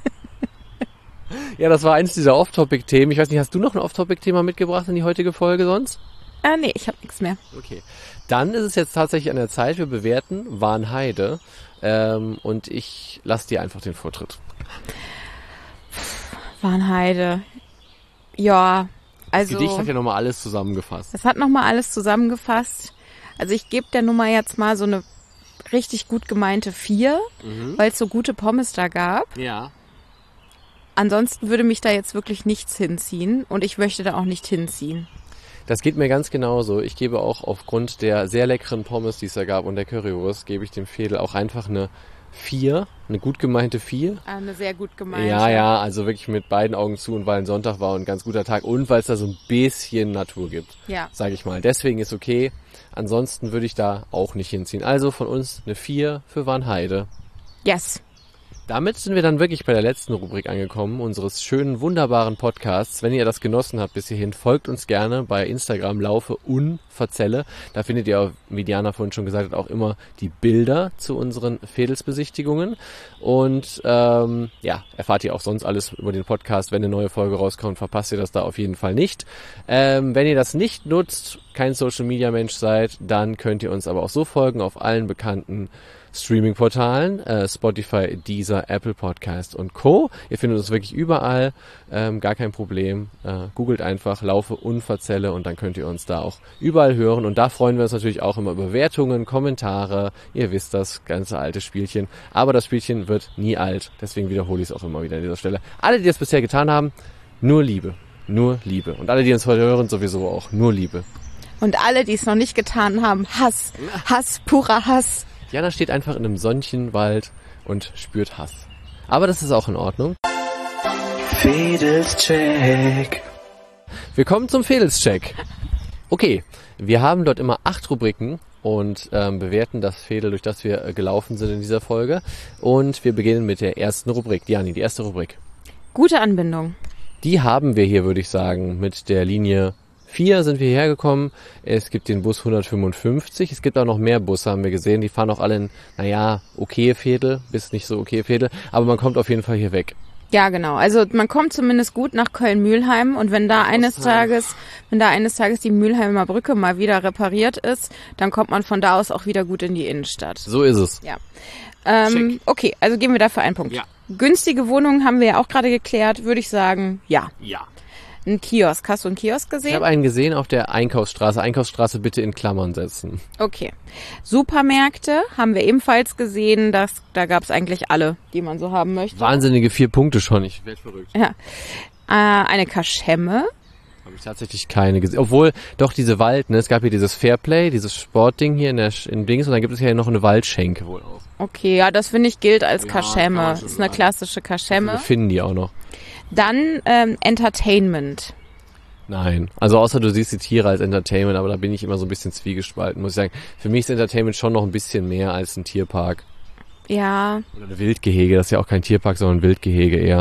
Ja, das war eins dieser Off-Topic-Themen. Ich weiß nicht, hast du noch ein Off-Topic-Thema mitgebracht in die heutige Folge sonst? Nee, ich habe nichts mehr. Okay. Dann ist es jetzt tatsächlich an der Zeit, wir bewerten Warnheide. Und ich lasse dir einfach den Vortritt. Warnheide. Ja, also... Das Gedicht hat ja nochmal alles zusammengefasst. Es hat nochmal alles zusammengefasst. Also ich gebe der Nummer jetzt mal so eine richtig gut gemeinte 4, weil es so gute Pommes da gab. Ja. Ansonsten würde mich da jetzt wirklich nichts hinziehen und ich möchte da auch nicht hinziehen. Das geht mir ganz genauso. Ich gebe auch aufgrund der sehr leckeren Pommes, die es da gab und der Currywurst, gebe ich dem Fädel auch einfach eine 4, eine gut gemeinte 4. Eine sehr gut gemeinte. Ja, also wirklich mit beiden Augen zu und weil ein Sonntag war und ein ganz guter Tag und weil es da so ein bisschen Natur gibt, sage ich mal. Deswegen ist okay. Ansonsten würde ich da auch nicht hinziehen. Also von uns eine 4 für Warnheide. Yes. Damit sind wir dann wirklich bei der letzten Rubrik angekommen, unseres schönen, wunderbaren Podcasts. Wenn ihr das genossen habt bis hierhin, folgt uns gerne bei Instagram laufe-und-verzelle. Da findet ihr, wie Diana vorhin schon gesagt hat, auch immer die Bilder zu unseren Fädelsbesichtigungen. Und erfahrt ihr auch sonst alles über den Podcast. Wenn eine neue Folge rauskommt, verpasst ihr das da auf jeden Fall nicht. Wenn ihr das nicht nutzt, kein Social-Media-Mensch seid, dann könnt ihr uns aber auch so folgen auf allen bekannten Streaming-Portalen, Spotify, Deezer, Apple Podcast und Co. Ihr findet uns wirklich überall, gar kein Problem. Googelt einfach Laufe und Verzelle und dann könnt ihr uns da auch überall hören. Und da freuen wir uns natürlich auch immer über Bewertungen, Kommentare. Ihr wisst das ganze alte Spielchen. Aber das Spielchen wird nie alt. Deswegen wiederhole ich es auch immer wieder an dieser Stelle. Alle, die das bisher getan haben, nur Liebe. Nur Liebe. Und alle, die uns heute hören, sowieso auch. Nur Liebe. Und alle, die es noch nicht getan haben, Hass. Hass, purer Hass. Jana steht einfach in einem Sonnenwald und spürt Hass. Aber das ist auch in Ordnung. Fädelscheck. Wir kommen zum Fädelscheck. Okay, wir haben dort immer 8 Rubriken und bewerten das Fädel, durch das wir gelaufen sind in dieser Folge. Und wir beginnen mit der ersten Rubrik. Diani, die erste Rubrik. Gute Anbindung. Die haben wir hier, würde ich sagen, mit der Linie 4 sind wir hierher gekommen. Es gibt den Bus 155. Es gibt auch noch mehr Busse, haben wir gesehen. Die fahren auch alle in, okaye Fädel, bis nicht so okaye Fädel. Aber man kommt auf jeden Fall hier weg. Ja, genau. Also man kommt zumindest gut nach Köln-Mühlheim und wenn da eines Tages die Mühlheimer Brücke mal wieder repariert ist, dann kommt man von da aus auch wieder gut in die Innenstadt. So ist es. Ja. Okay, also geben wir dafür einen Punkt. Ja. Günstige Wohnungen haben wir ja auch gerade geklärt, würde ich sagen, ja. Ja. Ein Kiosk. Hast du einen Kiosk gesehen? Ich habe einen gesehen auf der Einkaufsstraße. Einkaufsstraße bitte in Klammern setzen. Okay. Supermärkte haben wir ebenfalls gesehen. Da gab es eigentlich alle, die man so haben möchte. Wahnsinnige 4 Punkte schon. Ich werde verrückt. Ja. Eine Kaschemme. Habe ich tatsächlich keine gesehen. Obwohl, doch diese Wald, ne? Es gab hier dieses Fairplay, dieses Sportding hier in Dings. Und dann gibt es ja noch eine Waldschenke wohl auch. Okay, ja, das finde ich gilt als Kaschemme. Ist eine klassische Kaschemme. Wir finden die auch noch. Dann Entertainment. Nein, also außer du siehst die Tiere als Entertainment, aber da bin ich immer so ein bisschen zwiegespalten, muss ich sagen. Für mich ist Entertainment schon noch ein bisschen mehr als ein Tierpark. Ja. Oder ein Wildgehege, das ist ja auch kein Tierpark, sondern ein Wildgehege eher.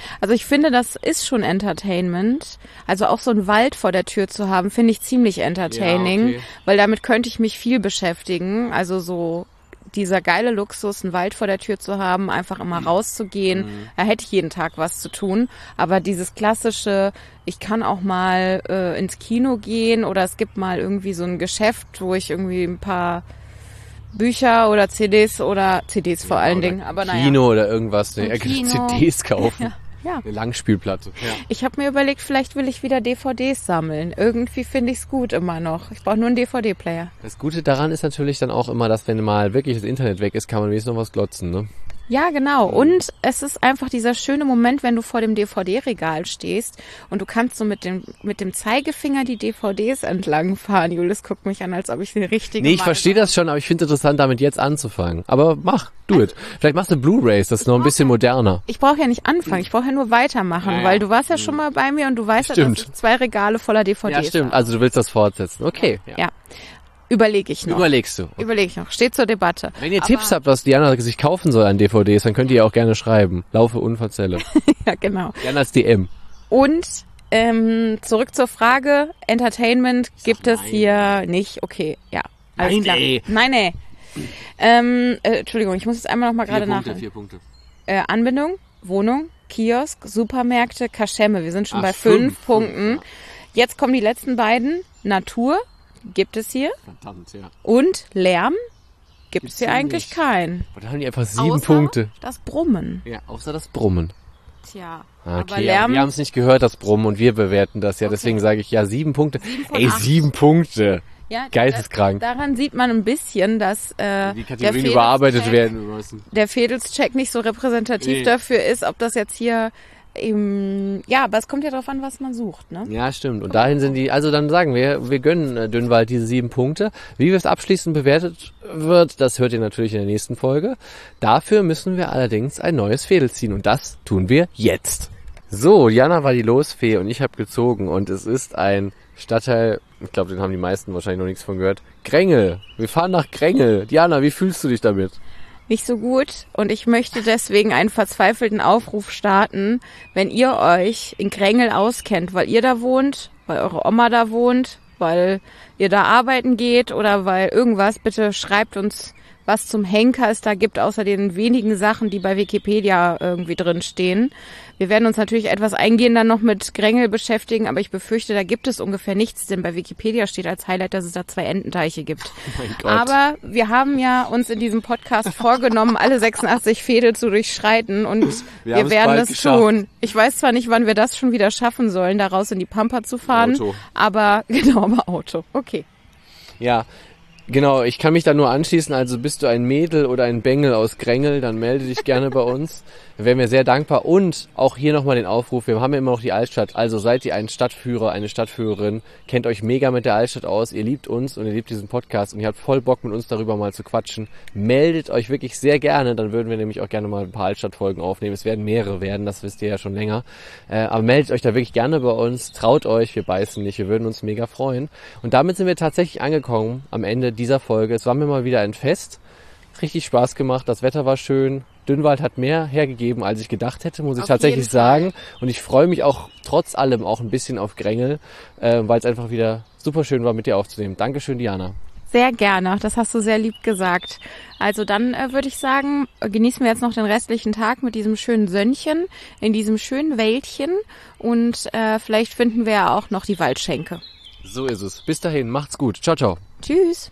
Also ich finde, das ist schon Entertainment. Also auch so einen Wald vor der Tür zu haben, finde ich ziemlich entertaining, Ja, okay. weil damit könnte ich mich viel beschäftigen. Also so dieser geile Luxus, einen Wald vor der Tür zu haben, einfach immer rauszugehen. Da hätte ich jeden Tag was zu tun. Aber dieses klassische, ich kann auch mal ins Kino gehen oder es gibt mal irgendwie so ein Geschäft, wo ich irgendwie ein paar Bücher oder CDs vor allen Dingen. Aber naja. Kino oder irgendwas, Ein Kino. CDs kaufen. Ja. Eine Langspielplatte. Ja. Ich habe mir überlegt, vielleicht will ich wieder DVDs sammeln. Irgendwie finde ich es gut immer noch. Ich brauche nur einen DVD-Player. Das Gute daran ist natürlich dann auch immer, dass wenn mal wirklich das Internet weg ist, kann man wenigstens noch was glotzen, ne? Ja, genau. Und es ist einfach dieser schöne Moment, wenn du vor dem DVD-Regal stehst und du kannst so mit dem Zeigefinger die DVDs entlangfahren. Julius guckt mich an, als ob ich den richtigen Nee, ich verstehe das schon, aber ich finde es interessant, damit jetzt anzufangen. Aber do it. Vielleicht machst du Blu-Rays, das ist noch ein bisschen moderner. Ich brauche ja nicht anfangen, ich brauche ja nur weitermachen, Ja. weil du warst ja schon mal bei mir und du weißt ja, Stimmt. dass ich 2 Regale voller DVDs Ja, stimmt. habe. Also du willst das fortsetzen. Okay. Ja. Ja, überlege ich noch. Überlegst du. Überlege ich noch. Steht zur Debatte. Wenn ihr Tipps habt, was Diana sich kaufen soll an DVDs, dann könnt ihr auch gerne schreiben. Laufe Unverzelle. Ja, genau. Gerne als DM. Und zurück zur Frage, Entertainment gibt es hier nicht. Okay, ja. Alles Nein, klar. ey. Nein, ey. Entschuldigung, ich muss jetzt einmal noch mal gerade nach. 4 Punkte. Anbindung, Wohnung, Kiosk, Supermärkte, Kaschemme. Wir sind schon Ach, bei 5 5 Punkten. Jetzt kommen die letzten beiden. Natur gibt es hier. Verdammt, ja. Und Lärm gibt es hier hier eigentlich nicht. keinen. Und dann haben die einfach 7 Außer Punkte. das Brummen. Ja, außer das Brummen. Tja, Okay, aber Lärm... wir haben es nicht gehört, das Brummen, und wir bewerten das ja. Deswegen sage ich ja 7 Punkte. 7 von Ey, 8. 7 Punkte. Ja, Geisteskrank. Daran sieht man ein bisschen, dass Die der Kategorien überarbeitet Fehlscheck- werden müssen. der Fedelscheck nicht so repräsentativ Nee. dafür ist, ob das jetzt hier ja, aber es kommt ja darauf an, was man sucht, ne? Ja, stimmt. Und dahin sind die, also dann sagen wir gönnen Dünnwald diese 7 Punkte. Wie es abschließend bewertet wird, das hört ihr natürlich in der nächsten Folge. Dafür müssen wir allerdings ein neues Fädel ziehen, und das tun wir jetzt. So, Jana war die Losfee und ich habe gezogen, und es ist ein Stadtteil, ich glaube, den haben die meisten wahrscheinlich noch nichts von gehört. Grengel. Wir fahren nach Grengel. Diana, wie fühlst du dich damit? Nicht so gut, und ich möchte deswegen einen verzweifelten Aufruf starten, wenn ihr euch in Grengel auskennt, weil ihr da wohnt, weil eure Oma da wohnt, weil ihr da arbeiten geht oder weil irgendwas, bitte schreibt uns, was zum Henker es da gibt, außer den wenigen Sachen, die bei Wikipedia irgendwie drin stehen. Wir werden uns natürlich etwas eingehender noch mit Grengel beschäftigen, aber ich befürchte, da gibt es ungefähr nichts, denn bei Wikipedia steht als Highlight, dass es da 2 Ententeiche gibt. Mein Gott. Aber wir haben ja uns in diesem Podcast vorgenommen, alle 86 Fädel zu durchschreiten, und Wir wir haben es werden bald es geschafft. tun. Ich weiß zwar nicht, wann wir das schon wieder schaffen sollen, da raus in die Pampa zu fahren, Auto. aber genau, aber Auto. Okay. Ja, genau, ich kann mich da nur anschließen. Also bist du ein Mädel oder ein Bengel aus Grengel, dann melde dich gerne bei uns. Da wären wir sehr dankbar. Und auch hier nochmal den Aufruf, wir haben ja immer noch die Altstadt. Also seid ihr ein Stadtführer, eine Stadtführerin, kennt euch mega mit der Altstadt aus, ihr liebt uns und ihr liebt diesen Podcast und ihr habt voll Bock, mit uns darüber mal zu quatschen. Meldet euch wirklich sehr gerne, dann würden wir nämlich auch gerne mal ein paar Altstadtfolgen aufnehmen. Es werden mehrere werden, das wisst ihr ja schon länger. Aber meldet euch da wirklich gerne bei uns, traut euch, wir beißen nicht, wir würden uns mega freuen. Und damit sind wir tatsächlich angekommen am Ende dieser Folge. Es war mir mal wieder ein Fest. Richtig Spaß gemacht, das Wetter war schön. Dünnwald hat mehr hergegeben, als ich gedacht hätte, muss ich Auf tatsächlich jeden Fall. sagen. Und ich freue mich auch trotz allem auch ein bisschen auf Grengel, weil es einfach wieder super schön war, mit dir aufzunehmen. Dankeschön, Diana. Sehr gerne, das hast du sehr lieb gesagt. Also dann würde ich sagen, genießen wir jetzt noch den restlichen Tag mit diesem schönen Sönnchen, in diesem schönen Wäldchen, und vielleicht finden wir ja auch noch die Waldschenke. So ist es. Bis dahin, macht's gut. Ciao, ciao. Tschüss.